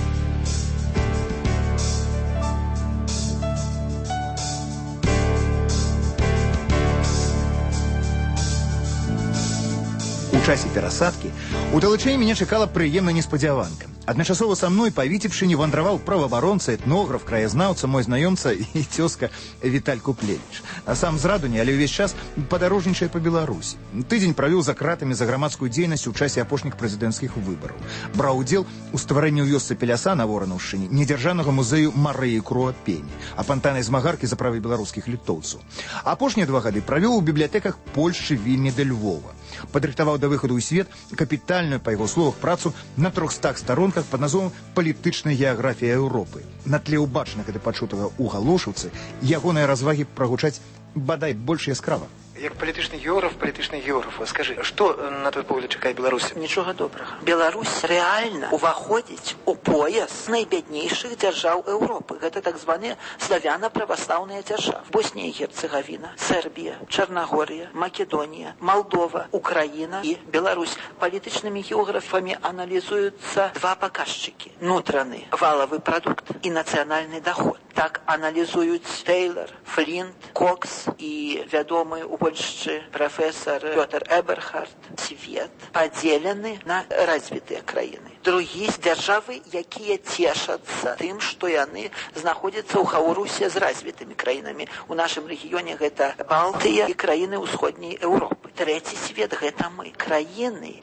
У часе перасадкі у Талачыне мяне чакала прыемная неспадзяванка. Адначасова са мной па Віцебшчыне вандраваў праваабаронца, этнограф, краязнаўца, мой знаёмца і цёзка Віталь Куплевіч. А сам з Радуні, але ўвесь час падарожнічае па Беларусі. Тыдзень правёў за кратамі за грамадскую дзейнасць у часе апошніх прэзідэнцкіх выбараў. Браў удзел у стварэнні ў вёсцы Пеляса на Воранаўшчыне недзяржаўнага музею Марыі Круапені, апантанай змагаркі за правы беларускіх літоўцаў. Апошнія 2 гады правёў у бібліятэках Польшчы, Вільні да Львова. Падрыхтаваў да выхаду ў свет капітальную, па яго словах, працу на 300 старонках пад назвом «Палітычная геаграфія Еўропы». На тле ўбачанага ды пачутага ў Галошаўцы ягоныя развагі прагучаць бадай больш яскрава. Як палітычны географ, скажи, што, на твой погляд, чакае Беларусь? Нічога добрага. Беларусь рэальна уваходзіць у пояс найбяднейшых дзяржаў Еўропы. Гэта так званыя славяна-праваслаўныя дзяржавы. Боснія і Герцеговіна, Сербія, Чарнагорія, Македонія, Молдова, Украіна і Беларусь. Палітычнымі географамі аналізуюцца 2 паказчыкі. Нутраны валавы прадукт і нацыянальны даход. Так аналізуюць Тейлор, Флінт, Кокс і вядомы у Польшчы прафесор Пётр Эберхард. Свет падзелены на развітыя краіны. Другія дзяржавы, якія цешацца тым, што яны знаходзяцца ў хаўрусе з развітымі краінамі. У нашым рэгіёне гэта Балтыя і краіны ўсходняй Еўропы. Трэці свет гэта мы. Краіны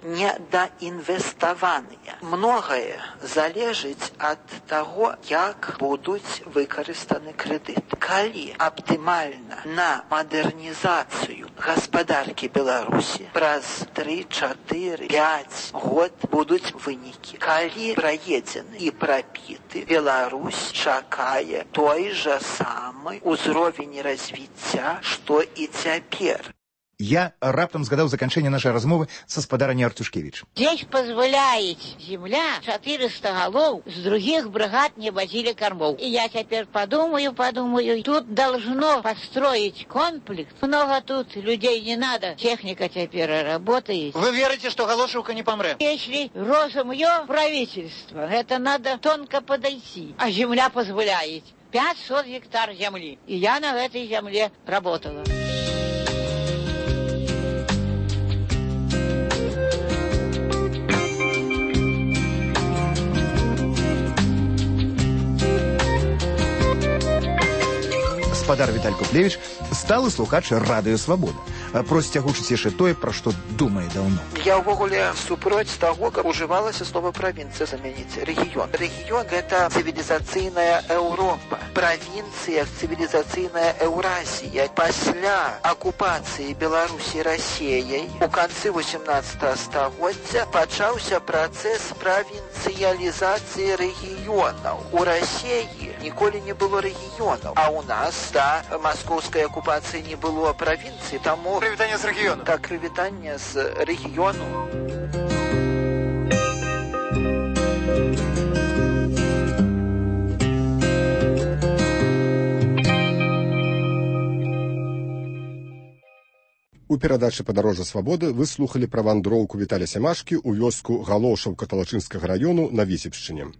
недаінвеставаныя. Многае залежыць ад таго, як будуць выкарыстаны крэдыт. Калі аптымальна на мадэрнізацыю гаспадаркі Беларусі праз 3, 4, 5 год будуць вынікі. Калі праедзены і прапіты, Беларусь чакае той жа самы ўзровень развіцця, што і цяпер. Я раптам згадаў заканчэнне нашай размовы са спадарней Артюшкевич. Здесь позволяет земля 400 голов с других бригад не возили кормов. И я теперь подумаю, тут должно построить комплекс. Много тут людей не надо, техника теперь работает. Вы верите, что Галошевка не помрет? Если розумеё правительство, это надо тонко подойти. А земля позволяет 500 гектар земли. И я на этой земле работала. гаспадар Віталь Куплевіч сталы слухач радыё «Свабода». Просіць агучыць яшчэ тое, пра што думае даўно. Я ўвогуле супроць таго, каб ужывалася слова правінцыя замяніць рэгіён. Рэгіён – гэта цывілізацыйная Еўропа. Правінцыя – цывілізацыйная Еўразія. Пасля акупацыі Беларусі Расіяй у канцы 18 стагоддзя пачаўся працэс правінцыялізацыі рэгіёнаў. У Расіі ніколі не было рэгіёнаў, а ў нас да маскоўскай акупацыі не было правінцыі, таму Прывітанне з рэгіёну. Так, прывітанне з рэгіёну. У перадачы «Падарожжа свабоды» вы слухалі пра вандроўку Віталя Сямашкі ў вёску Галошаўка Талачынскага раёну на Віцебшчыне.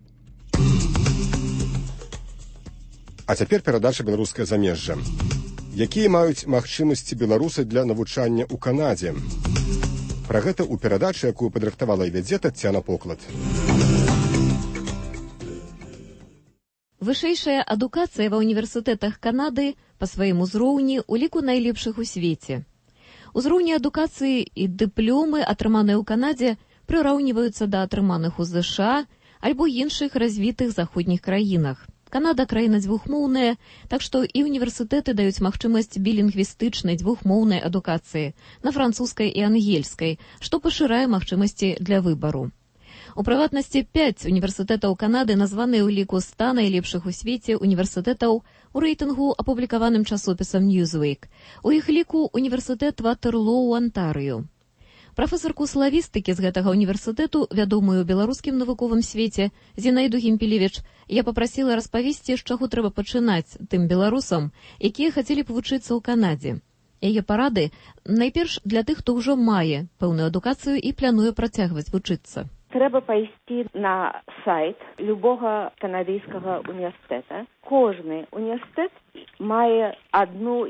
А цяпер перадача «Беларускае замежжа». Якія маюць магчымасці беларусы для навучання ў Канадзе? Пра гэта ў перадачы, якую падрыхтавала і вядзе Таццяна Поклад. Вышэйшая адукацыя ва ўніверсітэтах Канады па сваім узроўні ў ліку найлепшых у свеце. Узроўні адукацыі і дыпломы, атрыманыя ў Канадзе, прыраўніваюцца да атрыманых у ЗША альбо іншых развітых заходніх краінах. Канада краіна дзвюхмоўная, так што і універсітэты даюць магчымасць білінгвістычнай дзвюхмоўнай адукацыі на французскай і ангельскай, што пашырае магчымасці для выбару. У прыватнасці 5 універсітэтаў Канады названыя ў ліку 100 найлепшых у свеце універсітэтаў у рэйтынгу, апублікаваным часопісам Newsweek. У іх ліку універсітэт Ватерлоу, Онтарыё. Прафесарку славістыкі з гэтага універсітэту, вядомую ў беларускім навуковым свеце, Зінаіду Гімпелевіч, я папрасіла распавесці, з чаго трэба пачынаць тым беларусам, якія хацелі б вучыцца ў Канадзе. Яе парады найперш для тых, хто ўжо мае пэўную адукацыю і плануе працягваць вучыцца. Трэба пайсці на сайт любога канадыйскага універсітэта. Кожны універсітэт мае адну,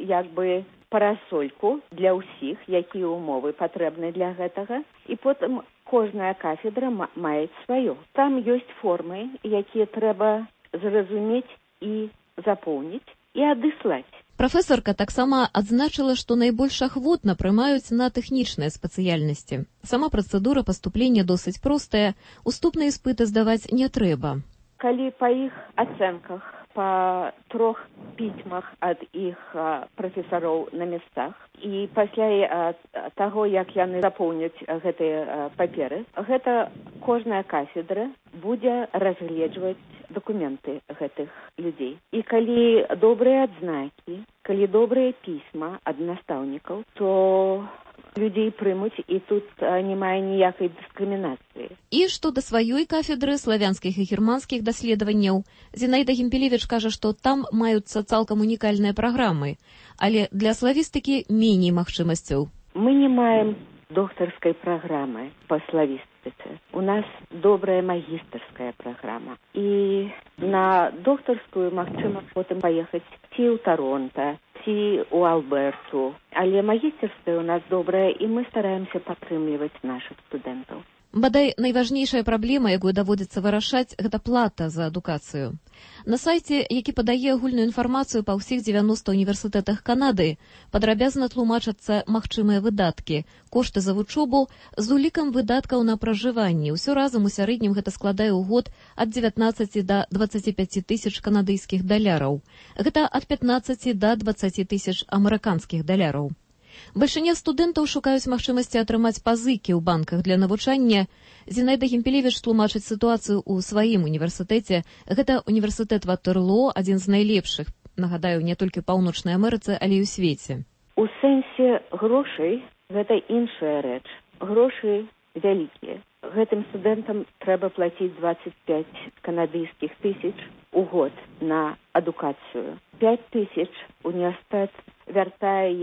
парасольку для ўсіх, якія ўмовы патрэбны для гэтага. І потым кожная кафедра мае сваё. Там ёсць формы, якія трэба зразумець і запоўніць і адыслаць. Прафесарка таксама адзначыла, што найбольш ахвотна прымаюць на тэхнічныя спецыяльнасці. Сама працэдура паступлення досыць простая, уступныя іспыты здаваць не трэба. Калі па іх ацэнках, па 3 пісьмах ад іх прафесароў на месцах і пасля таго, як яны запоўняць гэтыя паперы, гэта кожная кафедра будзе разгледжваць дакументы гэтых людзей. І калі добрыя адзнакі, калі добрыя пісьма ад настаўнікаў, то людзей прымуць, і тут немає ніякай дыскрымінацыі. І што да сваёй кафедры славянскіх і германскіх даследаванняў, Зінаіда Гімпелевіч кажа, што там маюцца цалкам унікальныя праграмы, але для славістыкі меней магчымасцяў. Мы не маем доктарскай праграмы па славістыцы. У нас добрая магістарская праграма. І на доктарскую магчыма потым паехаць ці ў Таронта, ці ў Алберту. Але магістарская у нас добрая, і мы стараемся падтрымліваць нашых студэнтаў. Бадай, найважнейшая праблема, якую даводзіцца вырашаць, гэта плата за адукацыю. На сайце, які падае агульную інфармацыю па ўсіх 90 універсітэтах Канады, падрабязна тлумачацца магчымыя выдаткі, кошты за вучобу з улікам выдаткаў на пражыванне. Усё разам у сярэднім гэта складае ў год ад 19 да 25 тысяч канадыйскіх даляраў. Гэта ад 15 да 20 тысяч амерыканскіх даляраў. Бальшыня студэнтаў шукаюць магчымасці атрымаць пазыкі ў банках для навучання. Зінаіда Гімпелевіч тлумачыць сітуацыю ў сваім універсітэце. Гэта універсітэт Ватерлоо, адзін з найлепшых, нагадаю, не толькі ў Паўночнай Амерыцы, але і ў свеце. У сэнсе грошай гэта іншая рэч. Грошы вялікія. Гэтым студэнтам трэба плаціць 25 канадыйскіх тысяч у год на адукацыю. 5 тысяч універсітэт вяртае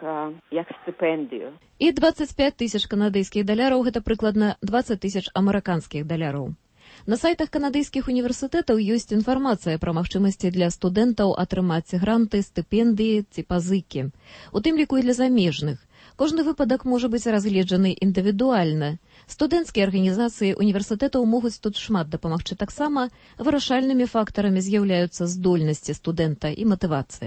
як стыпендыю. І 25 тысяч канадыйскіх даляраў – гэта прыкладна 20 тысяч амерыканскіх даляраў. На сайтах канадыйскіх універсітэтаў ёсць інфармацыя пра магчымасці для студэнтаў атрымаць гранты, стыпендыі ці пазыкі. У тым ліку і для замежных. Кожны выпадак можа быць разгледжаны індывідуальна. Студэнцкія арганізацыі універсітэтаў могуць тут шмат дапамагчы таксама. Вырашальнымі фактарамі з'яўляюцца здольнасці студэнта і матывацыя.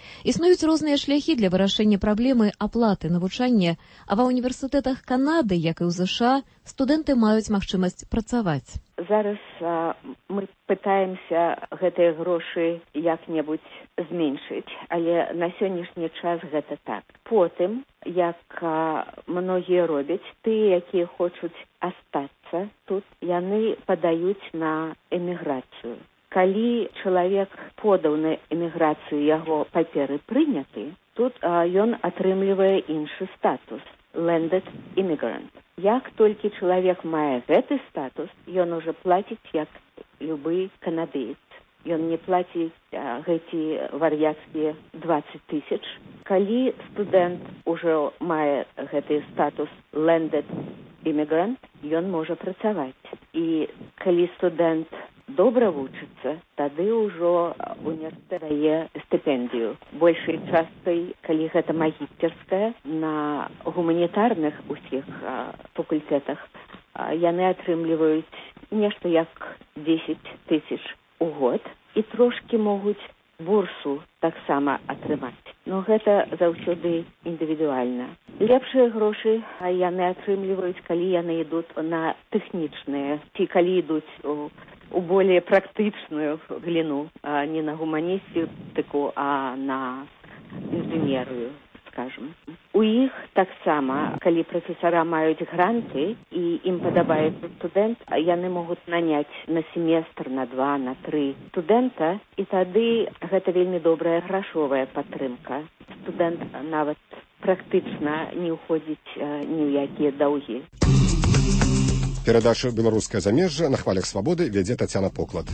Існуюць розныя шляхі для вырашэння праблемы аплаты навучання, а ва універсітэтах Канады, як і ў ЗША, студэнты маюць магчымасць працаваць. Зараз мы пытаемся гэтыя грошы як-небудзь зменшыць, але на сённяшні час гэта так. Потым, як многія робяць, тыя, якія хочуць астацца тут, яны падаюць на эміграцыю. Калі чалавек подаў на эміграцыю, яго паперы прыняты, тут ён атрымлівае іншы статус – landed immigrant. Як толькі чалавек мае гэты статус, ён ужо плаціць як любы канадыец. Ён не плаціць гэты вар'яцкія 20 000. Калі студэнт ужо мае гэты статус landed immigrant, ён можа працаваць. І калі студэнт добра вучыцца, тады ўжо універсітэт дае стыпендыю. Большай часткай, калі гэта магістэрская, на гуманітарных усіх факультэтах яны атрымліваюць нешта як 10 000 у год і трошкі могуць бурсу таксама атрымаць. Но гэта заўсёды індывідуальна. Лепшыя грошы яны атрымліваюць, калі яны ідуць на тэхнічныя, ці калі ідуць у более практычную галіну, не на гуманістыку, а на інжынерыю, скажем. У іх таксама, калі прафесара маюць гранты і ім падабаецца студэнт, яны могуць наняць на семестр, на 2, на 3 студэнта, і тады гэта вельмі добрая грашовая падтрымка. Студэнт нават практычна не ўходзіць ні ў якія даўгі. Перадачу «Беларускае замежжа» на хвалях свабоды вядзе Тацяна Поклад.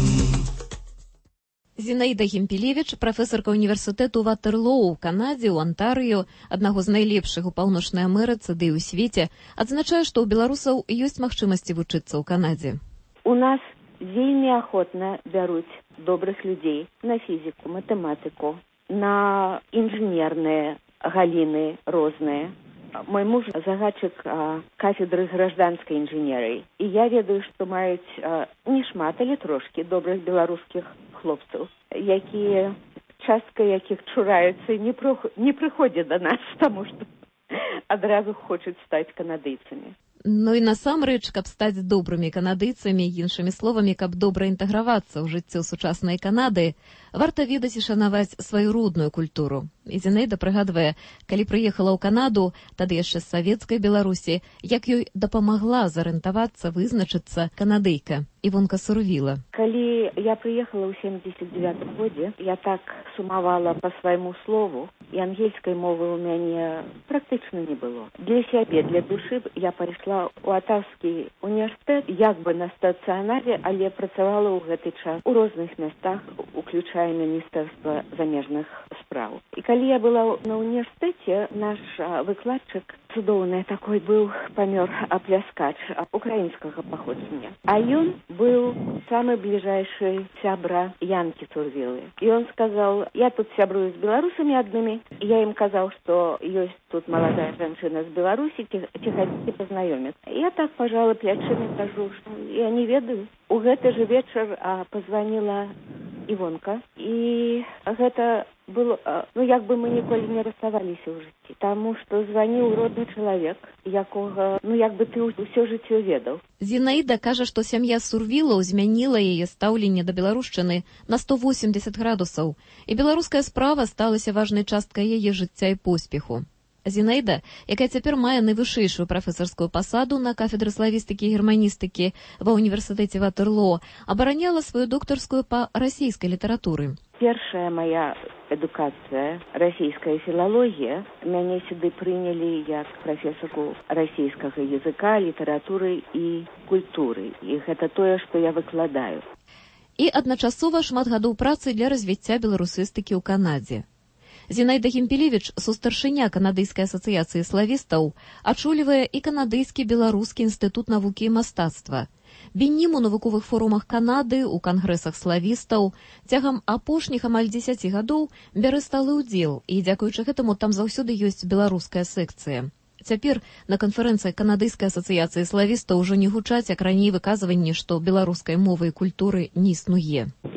Зінаіда Гімпелевіч, прафесарка універсітэту Ватерлоу ў Канадзе, ў Антарыё, аднаго з найлепшых у Паўночнай Амерыцы, ды і ў свеце, адзначае, што ў беларусаў ёсць магчымасці вучыцца ў Канадзе. У нас вельмі ахвотна бяруць добрых людзей на фізіку, матэматыку, на інжынерныя галіны розныя. Мой муж загадчык кафедры гражданскай інжынерыі. І я ведаю, што маюць не шмат, але трошкі добрых беларускіх хлопцаў, якія, частка якіх чураюцца і не прыходзяць да нас, таму што адразу хочуць стаць канадыйцамі. Ну і насамрэч, каб стаць добрымі канадыйцамі, іншымі словамі, каб добра інтэгравацца ў жыццё сучаснай Канады, варта ведаць і шанаваць сваю родную культуру. І Зінаіда прыгадвае, калі прыехала ў Канаду, тады яшчэ з савецкай Беларусі, як ёй дапамагла зарыентавацца, вызначыцца канадыйка Івонка Сурвіла. Калі я прыехала ў 79 годзе, я так сумавала па свайму слову, і ангельскай мовы ў мяне практычна не было. Для сябе, для душы я пайшла ў Атаўскі універсітэт, як бы на стацыянарзе, але працавала ў гэты час у розных мястах, уключая Міністэрства замежных спраў. І калі я была на універсітэце, наш выкладчык цудоўны такой быў, памёр апляскач украінскага паходжання. А ён быў самы бліжэйшы сябра Янкі Сурвілы. І он сказал, я тут сябрую з беларусамі аднымі. Я ім казаў, што ёсць тут маладая жанчына з Беларусі, ці хацеце пазнаёміцца. Я так пажала плячымі, кажу, што я не ведаю. У гэты же вечар позвонила Івонка, і гэта было, як бы мы ніколі не расставаліся ў жыцці, таму што званіў родны чалавек, якога, як бы ты ўсё жыццё ведаў. Зінаіда кажа, што сям'я Сурвілаў змяніла яе стаўленне да беларушчыны на 180 градусаў, і беларуская справа сталася важнай часткай яе жыцця і поспеху. Зінаіда, якая цяпер мае найвышэйшую прафесарскую пасаду на кафедры славістыкі і германістыкі ва ўніверсітэце Ватерлоо, абараняла сваю доктарскую па расійскай літаратуры. Першая моя адукацыя, расійская філалогія, мяне сюды прынялі як прафесарку расійскага языка, літаратуры і культуры. І гэта тое, што я выкладаю. І адначасова шмат гадоў працы для развіцця беларусістыкі ў Канадзе. Зінаіда Гімпелевіч, сустаршыня Канадыйскай асацыяцыі славістаў, ачолівае і Канадыйскі беларускі інстытут навукі і мастацтва. Беннім у навуковых форумах Канады, у кангрэсах славістаў, цягам апошніх амаль 10 гадоў бярэ сталы ўдзел, і дзякуючы гэтаму там заўсёды ёсць беларуская секцыя. Цяпер на канферэнцыі Канадыйскай асацыяцыі славістаў ужо не гучаць, як раней выказванні, што беларускай мовы і культуры не існуе.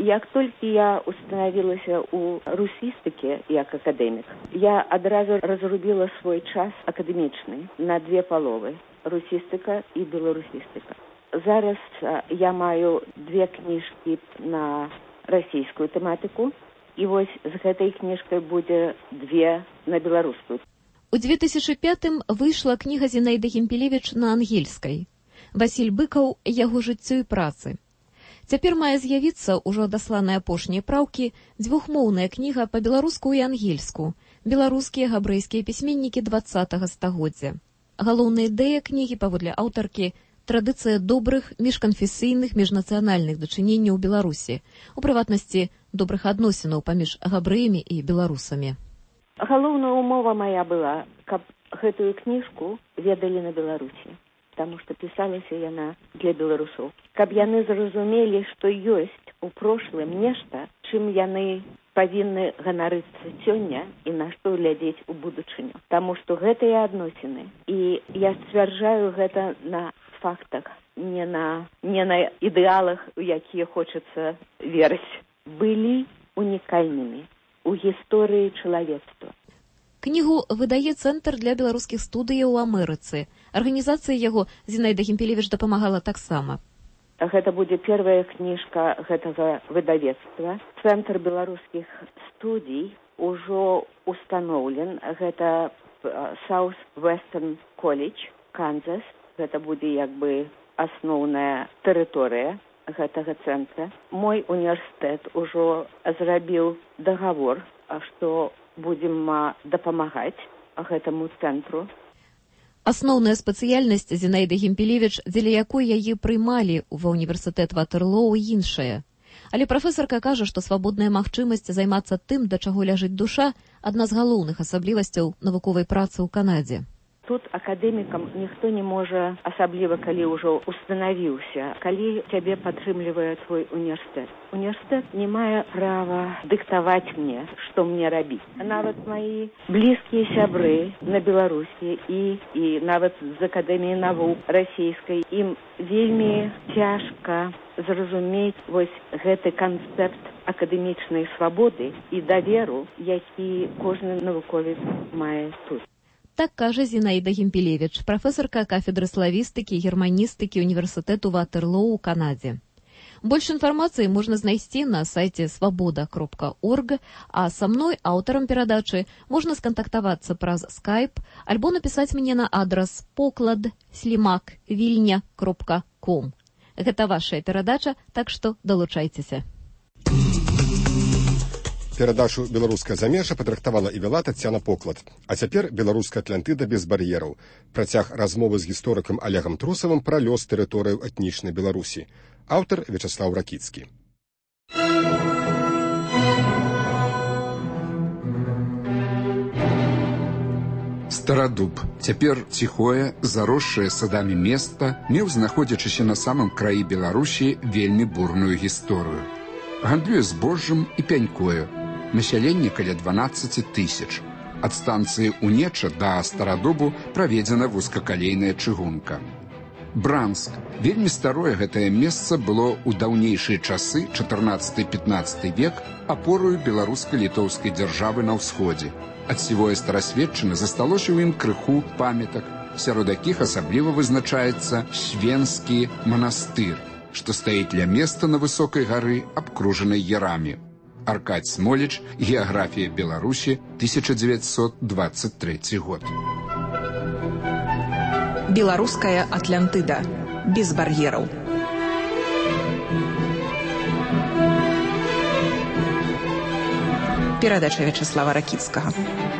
Як толькі я установілася ў русістыкі як акадэмік, я адразу разрубіла свой час акадэмічны на две паловы – русістыка і беларусістыка. Зараз я маю две кніжкі на расійскую тэматыку, і вось з гэтай кніжкай будзе две на беларускую. У 2005-м выйшла кніга Зінаіды Гімпелевіч на ангельскай. Васіль Быкаў «Яго жыццё і працы». Цяпер мае з'явіцца ўжо адасланыя апошнія праўкі дзвюхмоўная кніга па-беларуску і ангельску «Беларускія габрэйскія пісьменнікі 20-го стагоддзя». Галоўная ідэя кнігі, паводле аўтаркі, традыцыя добрых міжканфесійных міжнацыянальных дачыненняў у Беларусі, у прыватнасці добрых адносінаў паміж габрэямі і беларусамі. Галоўная умова моя была, каб гэтую кніжку ведалі на Беларусі, таму што пісалася яна для беларусоў. Каб яны зразумелі, што ёсць у прошлым нешта, чым яны павінны ганарыцца сёння і на што глядзець у будучыню. Таму што гэтыя адносіны, і я сцвярджаю гэта на фактах, не на ідэалах, у якія хочацца верыць, былі унікальнымі у гісторыі чалавецтва. Кнігу выдае Цэнтр для беларускіх студыяў у Амерыцы. Арганізацыі яго Зінаіда Гімпелевіч дапамагала таксама. Гэта будзе первая кніжка гэтага выдавецтва. Цэнтр беларускіх студій ужо установлен. Гэта South Western College, Канзас. Гэта будзе як бы асноўная тэрыторыя гэтага цэнтра. Мой універсітэт ужо зрабіў дагавор, што будзем дапамагаць гэтаму цэнтру. Асноўная спецыяльнасць Зінаіды Гімпелевіч, дзеля якой яе прымалі ва ўніверсітэт Ватерлоу, іншая. Але прафесарка кажа, што свабодная магчымасць займацца тым, да чаго ляжыць душа, адна з галоўных асаблівасцяў навуковай працы ў Канадзе. Тут акадэмікам ніхто не можа, асабліва калі ўжо устанавіўся, калі цябе падтрымлівае твой універсітэт. Універсітэт не мае права дыктаваць мне, што мне рабіць. Нават мои блізкія сябры на Беларусі і нават з Акадэміі навук расійскай, ім вельмі цяжка зразумець вось гэты канцэпт акадэмічнай свабоды і даверу, які кожны навуковец мае тут. Так кажа Зінаіда Гімпелевіч, прафесарка кафедры славістыкі і германістыкі універсітэту Ватерлоу у Канадзе. Больш інфармацыі можна знайсці на сайце свабода.орг, а са мной, аўтарам перадачы, можна скантактавацца праз Skype альбо напісаць мне на адрас poklad@vilnya.com. Гэта вашая перадача, так што далучайцеся. Перадачу «Беларускае замежжа» падрыхтавала і вяла Таццяна Поклад. А цяпер «Беларуская Атлантыда без бар'ераў». Працяг размовы з гісторыкам Олегам Трусавым пра лёс тэрыторыяў этнічнай Беларусі. Аўтар Вячаслаў Ракіцкі. Старадуб, цяпер ціхое, заросшае садамі места, меў, знаходзячыся на самым краі Беларусі, вельмі бурную гісторыю. Гандлюе збожжам і пянькою. Насяленне каля 12 000. Ад станцыі Унеча да Старадубу праведзена вузкакалейная чыгунка. Бранск. Вельмі старое гэтае месца было ў даўнейшыя часы, 14-15 век, апорою беларуска-літоўскай дзяржавы на ўсходзе. Ад сівое старасветчыны засталося ў ім крыху памятак, сярод якіх асабліва вызначаецца Свенскі манастыр, што стаіць ля места на высокай гары, абкружанай ярамі. Аркадь Смоліч, «Геаграфія Беларусі», 1923 год. Беларуская Атлантыда. Без бар'ераў. Перадача Вячаслава Ракіцкага.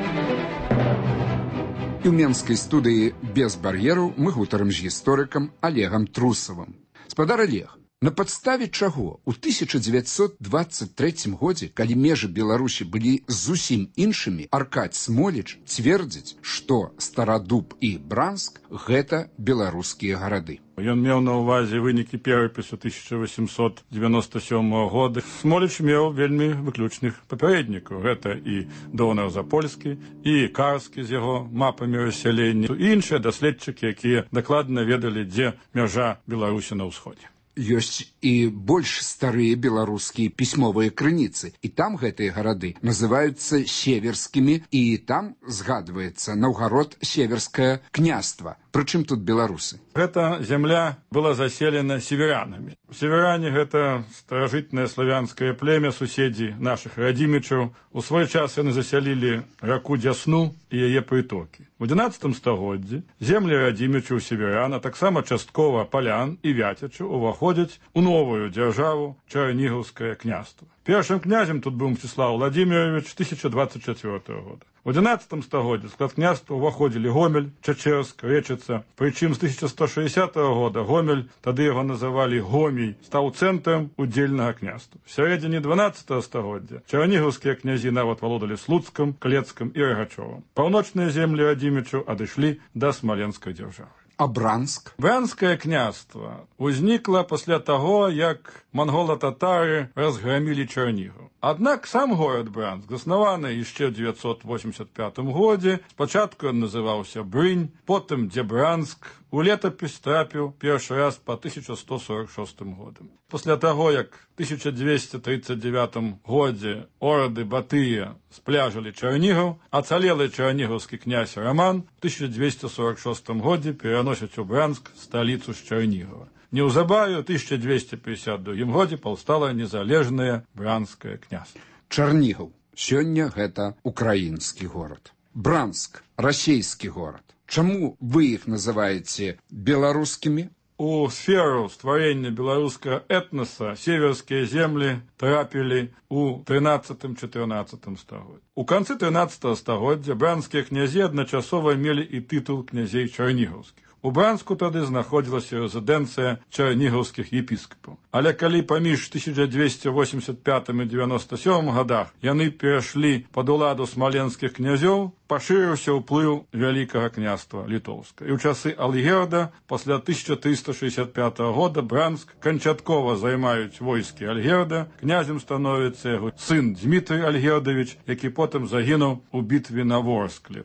І ў менскай студыі «Без бар'ераў» мы гутарым з гісторыкам Олегам Трусавым. Спадар Олег, на падставе чаго ў 1923 годзе, калі межы Беларусі былі зусім іншымі, Аркадь Смоліч цвердзіць, што Старадуб і Бранск – гэта беларускія гарады. Ён меў на ўвазе вынікі перапісу 1897 года. Смоліч меў вельмі выключных папярэднікаў. Гэта і Донар Запольскі, і Карскі з яго мапамі рассялення, і іншыя даследчыкі, якія дакладна ведалі, дзе мяжа Беларусі на ўсходзе. ёсць і больш старыя беларускія пісьмовыя крыніцы, і там гэтыя гарады называюцца северскімі, і там згадваецца Наўгарод-Северскае княства. Прычым тут беларусы? Гэта зямля была заселена северянамі. Северяне — гэта старажытнае славянскае племя, суседзі нашых радзімічаў. У свой час яны засялілі раку Дзясну і яе прытокі. У 11 стагоддзі землі радзімічаў северян, а таксама часткова палян і вяцячаў уваходзяць у новую дзяржаву Чарнігаўскае княства. Першым князем тут быў Мсціслав Владимирович 1024 года. У 11 стагоддзі в склад княства ўваходзілі Гомель, Чачэрск, Рэчыца. Прычым з 1160 года Гомель, тады яго называлі Гомій, стаў цэнтрам удзельнага княства. В сярэдзіне 12 стагоддзя чарнігаўскія князі нават валодалі Слуцкам, Клецкам і Рагачовым. Паўночныя землі радзімічаў адышлі да Смаленскай дзяржавы. А Бранск? Бранскае княства ўзнікла пасля таго, як мангола-татары разграмілі Чарнігаў. Аднак сам горад Бранск заснаваны яшчэ ў 985 годзе. Спачатку ён называўся Брынь, потым Дзебранск. У летапіс трапіў першы раз па 1146 годам. Пасля таго, як в 1239 годзе орды Батыя спляжалі Чарнігаў, ацалелы чарнігаўскі князь Раман в 1246 годзе пераносяць у Бранск сталіцу з Чарнігава. Неўзабаве ў 1252 годзе паўстала незалежнае Бранскае княства. Чарнігаў сёння гэта украінскі горад. Бранск расійскі горад. Чаму вы іх называеце беларускімі? У сферу стварэння беларускага этноса северскія землі трапілі ў 13-14 стагоддзі. У канцы 13 стагоддзя бранскія князі адначасова мелі і тытул князей чарнігаўскіх. У Бранску тады знаходзілася рэзідэнцыя чарнігаўскіх епіскапаў. Але калі паміж 1285 і 97 годах яны перайшлі пад уладу смаленскіх князёў, пашырыўся ўплыў Вялікага княства Літоўска. І ў часы Альгерда, пасля 1365 года, Бранск канчаткова займаюць войскі Альгерда, князем становіцца яго сын Дмітрый Альгердавіч, які потым загінуў у бітве на Ворскле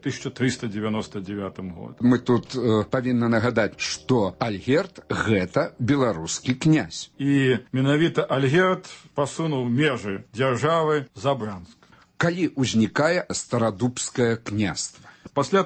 1399 году. Мы тут павінны нагадаць, што Альгерд гэта беларускі князь. І менавіта Альгерд пасунуў межы дзяржавы за Бранск. Калі ўзнікае старадубскае княства? Пасля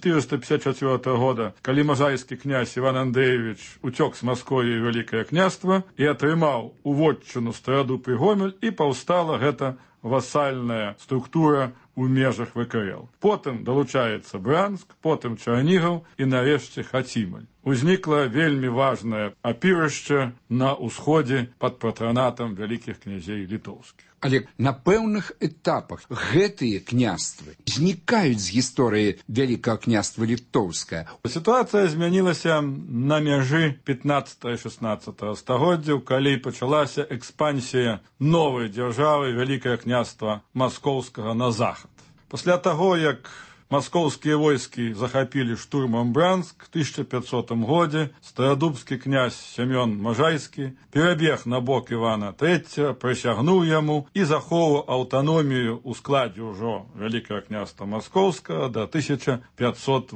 1454 года, калі мажайскі князь Іван Андреевич уцёк з Маскові ў Вялікае княства і атрымаў уводчыну Старадуб і Гомель, і паўстала гэта васальная структура у межах ВКЛ. Потым далучаецца Бранск, потым Чарнігаў і нарэшце Хацімаль. Узнікла вельмі важнае апірышча на ўсходзе пад патранатам вялікіх князей літоўскіх. Але на пэўных этапах гэтыя княствы знікаюць з гісторыі Вялікага княства Літоўскае. Сітуацыя змянілася на мяжы 15-16 стагоддзяў, калі пачалася экспансія новай дзяржавы Вялікае княства Маскоўскага на захад. Пасля таго, як маскоўскія войскі захапілі штурмам Бранск в 1500 годзе, старадубскі князь Сямён Мажайскі перабег на бок Івана III, прысягнуў яму і захоўваў аўтаномію ў складзе ўжо Вялікага княства Маскоўскага да 1518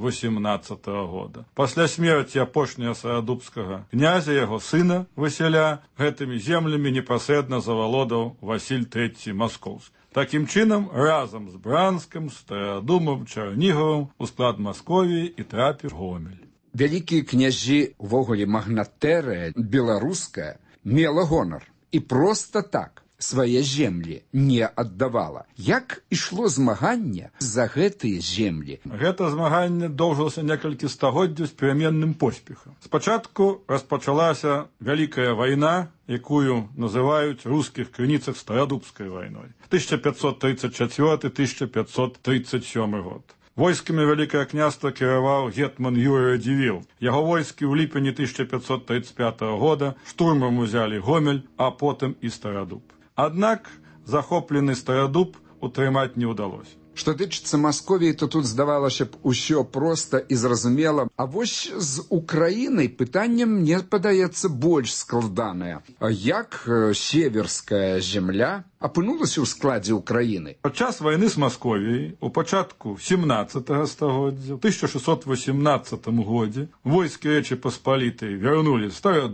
года. Пасля смерці апошняга старадубскага князя, яго сына Васіля, гэтымі землямі непасрэдна завалодаў Васіль III Маскоўскі. Такім чынам, разам з Бранскам, Старадубам, Чарнігавым у склад Масковіі і трапіў Гомель. Вялікія княжі, увогуле магнатэрыя беларуская, мела гонар. І проста так свае землі не аддавала. Як ішло змаганне за гэтыя землі? Гэта змаганне доўжылася некалькі стагоддзяў з пераменным поспехам. Спачатку распачалася вялікая вайна, якую называюць рускіх крыніцах Старадубскай вайной. 1534-1537 год. Войскамі Вялікае княства кіраваў гетман Юрый Радзівіл. Яго войскі ў ліпені 1535 года штурмам узялі Гомель, а потым і Старадуб. Аднак захоплены Старадуб утрымаць не ўдалося. Што тычыцца Масковіі, то тут здавалася б усё проста і зразумела. А вось з Украінай пытанне, мне падаецца, больш складанае. Як северская земля апынулася ў складзе Украіны? Падчас вайны з Масковіяй у пачатку 17 стагоддзя, в 1618 годзе, войскі Рэчы Паспалітай вярнулі Старадуб,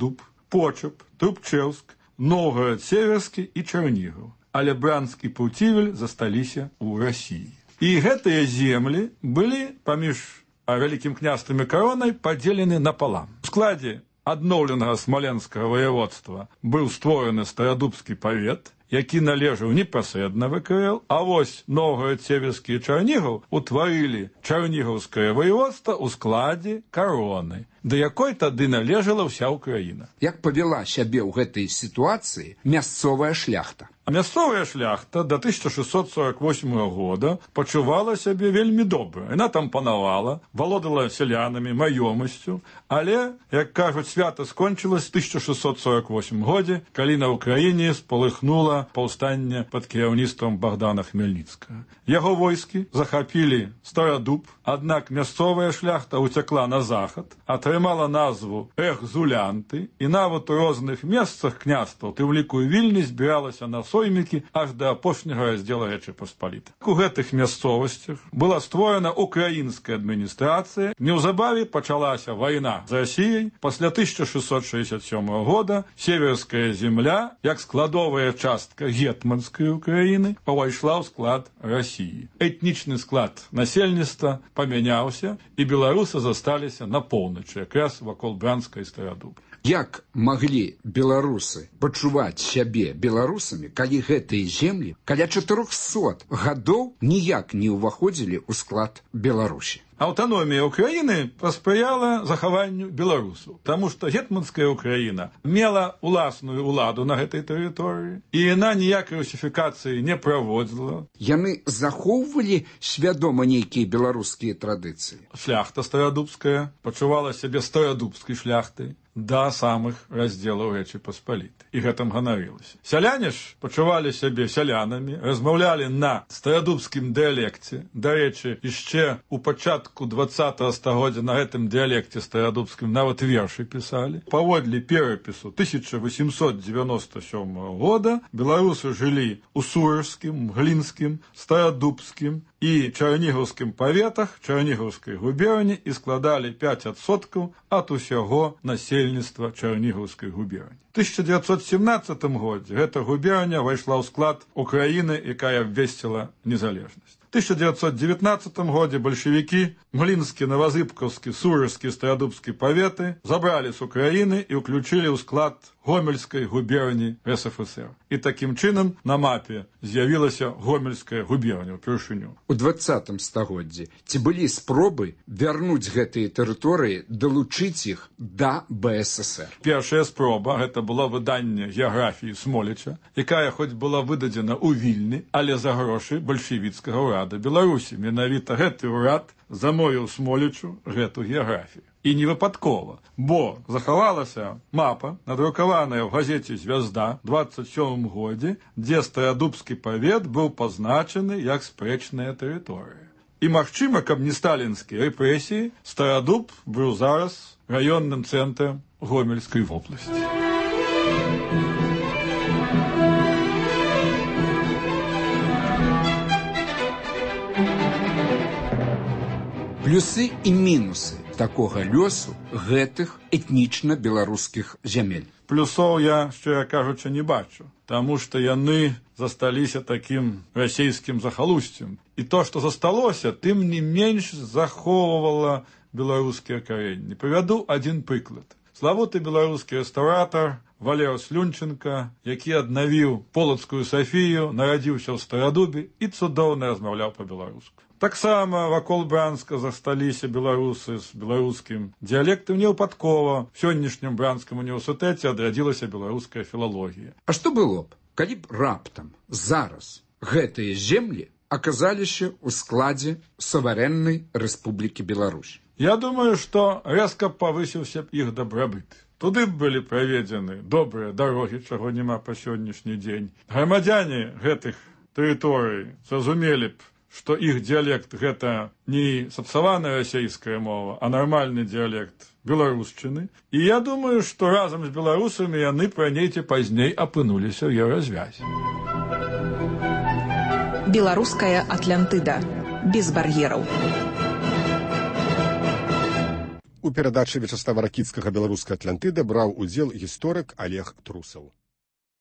Почеп, Трубчевск, Новгород Северскі і Чарнігаў. Але Брянск і Пуцівель засталіся ў Расіі. І гэтыя землі былі паміж Вялікім княствам і каронай падзелены напалам. У складзе адноўленага смаленскага ваяводства быў створаны Старадубскі павет, які належаў непасрэдна ВКЛ, а вось Новгород Северскі і Чарнігаў утварылі Чарнігаўскае ваяводства ў складзе кароны, да якой тады належала ўся ўкраіна. Як павяла сябе ў гэтай сітуацыі мясцовая шляхта? А мясцовая шляхта до 1648 года пачувала сябе вельмі добра. Яна там панавала, валодала сялянамі, маёмасцю, але, як кажуць, свята скончылась в 1648 годзе, калі на Ўкраіне спалыхнула паўстанне пад кіраўніцтвам Богдана Хмельніцкага. Яго войскі захапілі Старадуб, аднак мясцовая шляхта уцякла на захад, атрымала назву Эх-Зулянты, і нават у розных месцах княстваў, тым ліку і Вільні, збіралася на соймікі аж да апошняга раздзела Рэчы Паспалітай. У гэтых мясцовасцях была створана украінская адміністрацыя. Неўзабаве пачалася вайна з Расіяй. Пасля 1667 года северская земля, як складовая частка гетманскай Украіны, павайшла ў склад Расіі. Этнічны склад насельніцтва памяняўся, і беларусы засталіся на поўначы, якраз вакол Брянска і Старадуба. Як маглі беларусы пачуваць сябе беларусамі, калі гэтыя землі каля 400 гадоў ніяк не ўваходзілі ў склад Беларусі? Аўтаномія Ўкраіны паспрыяла захаванню беларусаў, таму што гетманская Ўкраіна мела уласную ўладу на гэтай тэрыторыі, і яна ніякай русіфікацыі не праводзіла. Яны захоўвалі свядома нейкія беларускія традыцыі. Шляхта старадубская пачувала сябе старадубскай шляхтай да самых раздзелаў Рэчы Паспалітай. І гэтым ганарылася. Сяляне ж пачувалі сябе сялянамі, размаўлялі на старадубскім дыялекце. Дарэчы, яшчэ у пачатку 20-го стагоддзя на гэтым дыялекце старадубскім нават вершы пісалі. Паводле перапісу 1897 года беларусы жылі ў Сурожскім, Глінскім, Старадубскім і Чарнігаўскім паветах Чарнігаўскай губерні і складалі 5% ад усяго насельніцтва Чарнігаўскай губерні. У 1917 годзе гэта губерня вайшла ў склад Украіны, якая абвесціла незалежнасць. В 1919 годзе бальшавікі Млінскі, Новазыбкаўскі, Сурожскі, Старадубскі паветы забралі з Украіны і ўключылі ў склад Гомельскай губерні РСФСР. І такім чынам на мапе з'явілася Гомельская губерня ўпершыню. У 20 стагоддзі ці былі спробы вярнуць гэтыя тэрыторыі, далучыць іх да БССР? Першая спроба гэта было выданне геаграфіі Смоліча, якая хоць была выдадзена ў Вільні, але за грошы бальшавіцкага ўрада Беларусі. Менавіта гэты ўрад замовіў Смолічу гэту геаграфію. І не выпадкова, бо захавалася мапа, надрукаваная ў газеце «Звязда» ў 27 годзе, дзе Старадубскі павет быў пазначаны як спрэчная тэрыторыя. І магчыма, каб не сталінскія рэпрэсіі, Старадуб быў зараз раённым цэнтрам Гомельскай вобласці. Плюсы і мінусы такога лёсу гэтых этнічна-беларускіх зямель. Плюсоў я, шчыра кажучы, не бачу, таму што яны засталіся такім расійскім захалусцем. І то, што засталося, тым не менш захоўвала беларускія карэнні. Прывяду адзін прыклад. Славуты беларускі рэстаўратар Валер Слюнченка, які аднавіў Полацкую Сафію, нарадзіўся ў Старадубе і цудоўна размаўляў па-беларуску. Таксама вакол Брянска засталіся беларусы з беларускім дыялектам невыпадкова. В сённяшнім Брянскім універсітэце адрадзілася беларуская філалогія. А што было б, калі б раптам зараз гэтыя землі аказаліся ў складзе суверэннай Рэспублікі Беларусь? Я думаю, што рэзка павысіўся б іх дабрабыт. Туды б былі праведзены добрыя дарогі, чаго няма па сённяшні дзень. Грамадзяне гэтых тэрыторый зразумелі б, што іх дыялект гэта не сапсаваная расійская мова, а нармальны дыялект беларушчыны. І я думаю, што разам з беларусамі яны праней ці пазней апынуліся ў еўразвязі. Беларуская Атлантыда. Без бар'ераў. У перадачы Вячаслава Ракіцкага «Беларуская Атлантыда» браў удзел гісторык Олег Трусаў.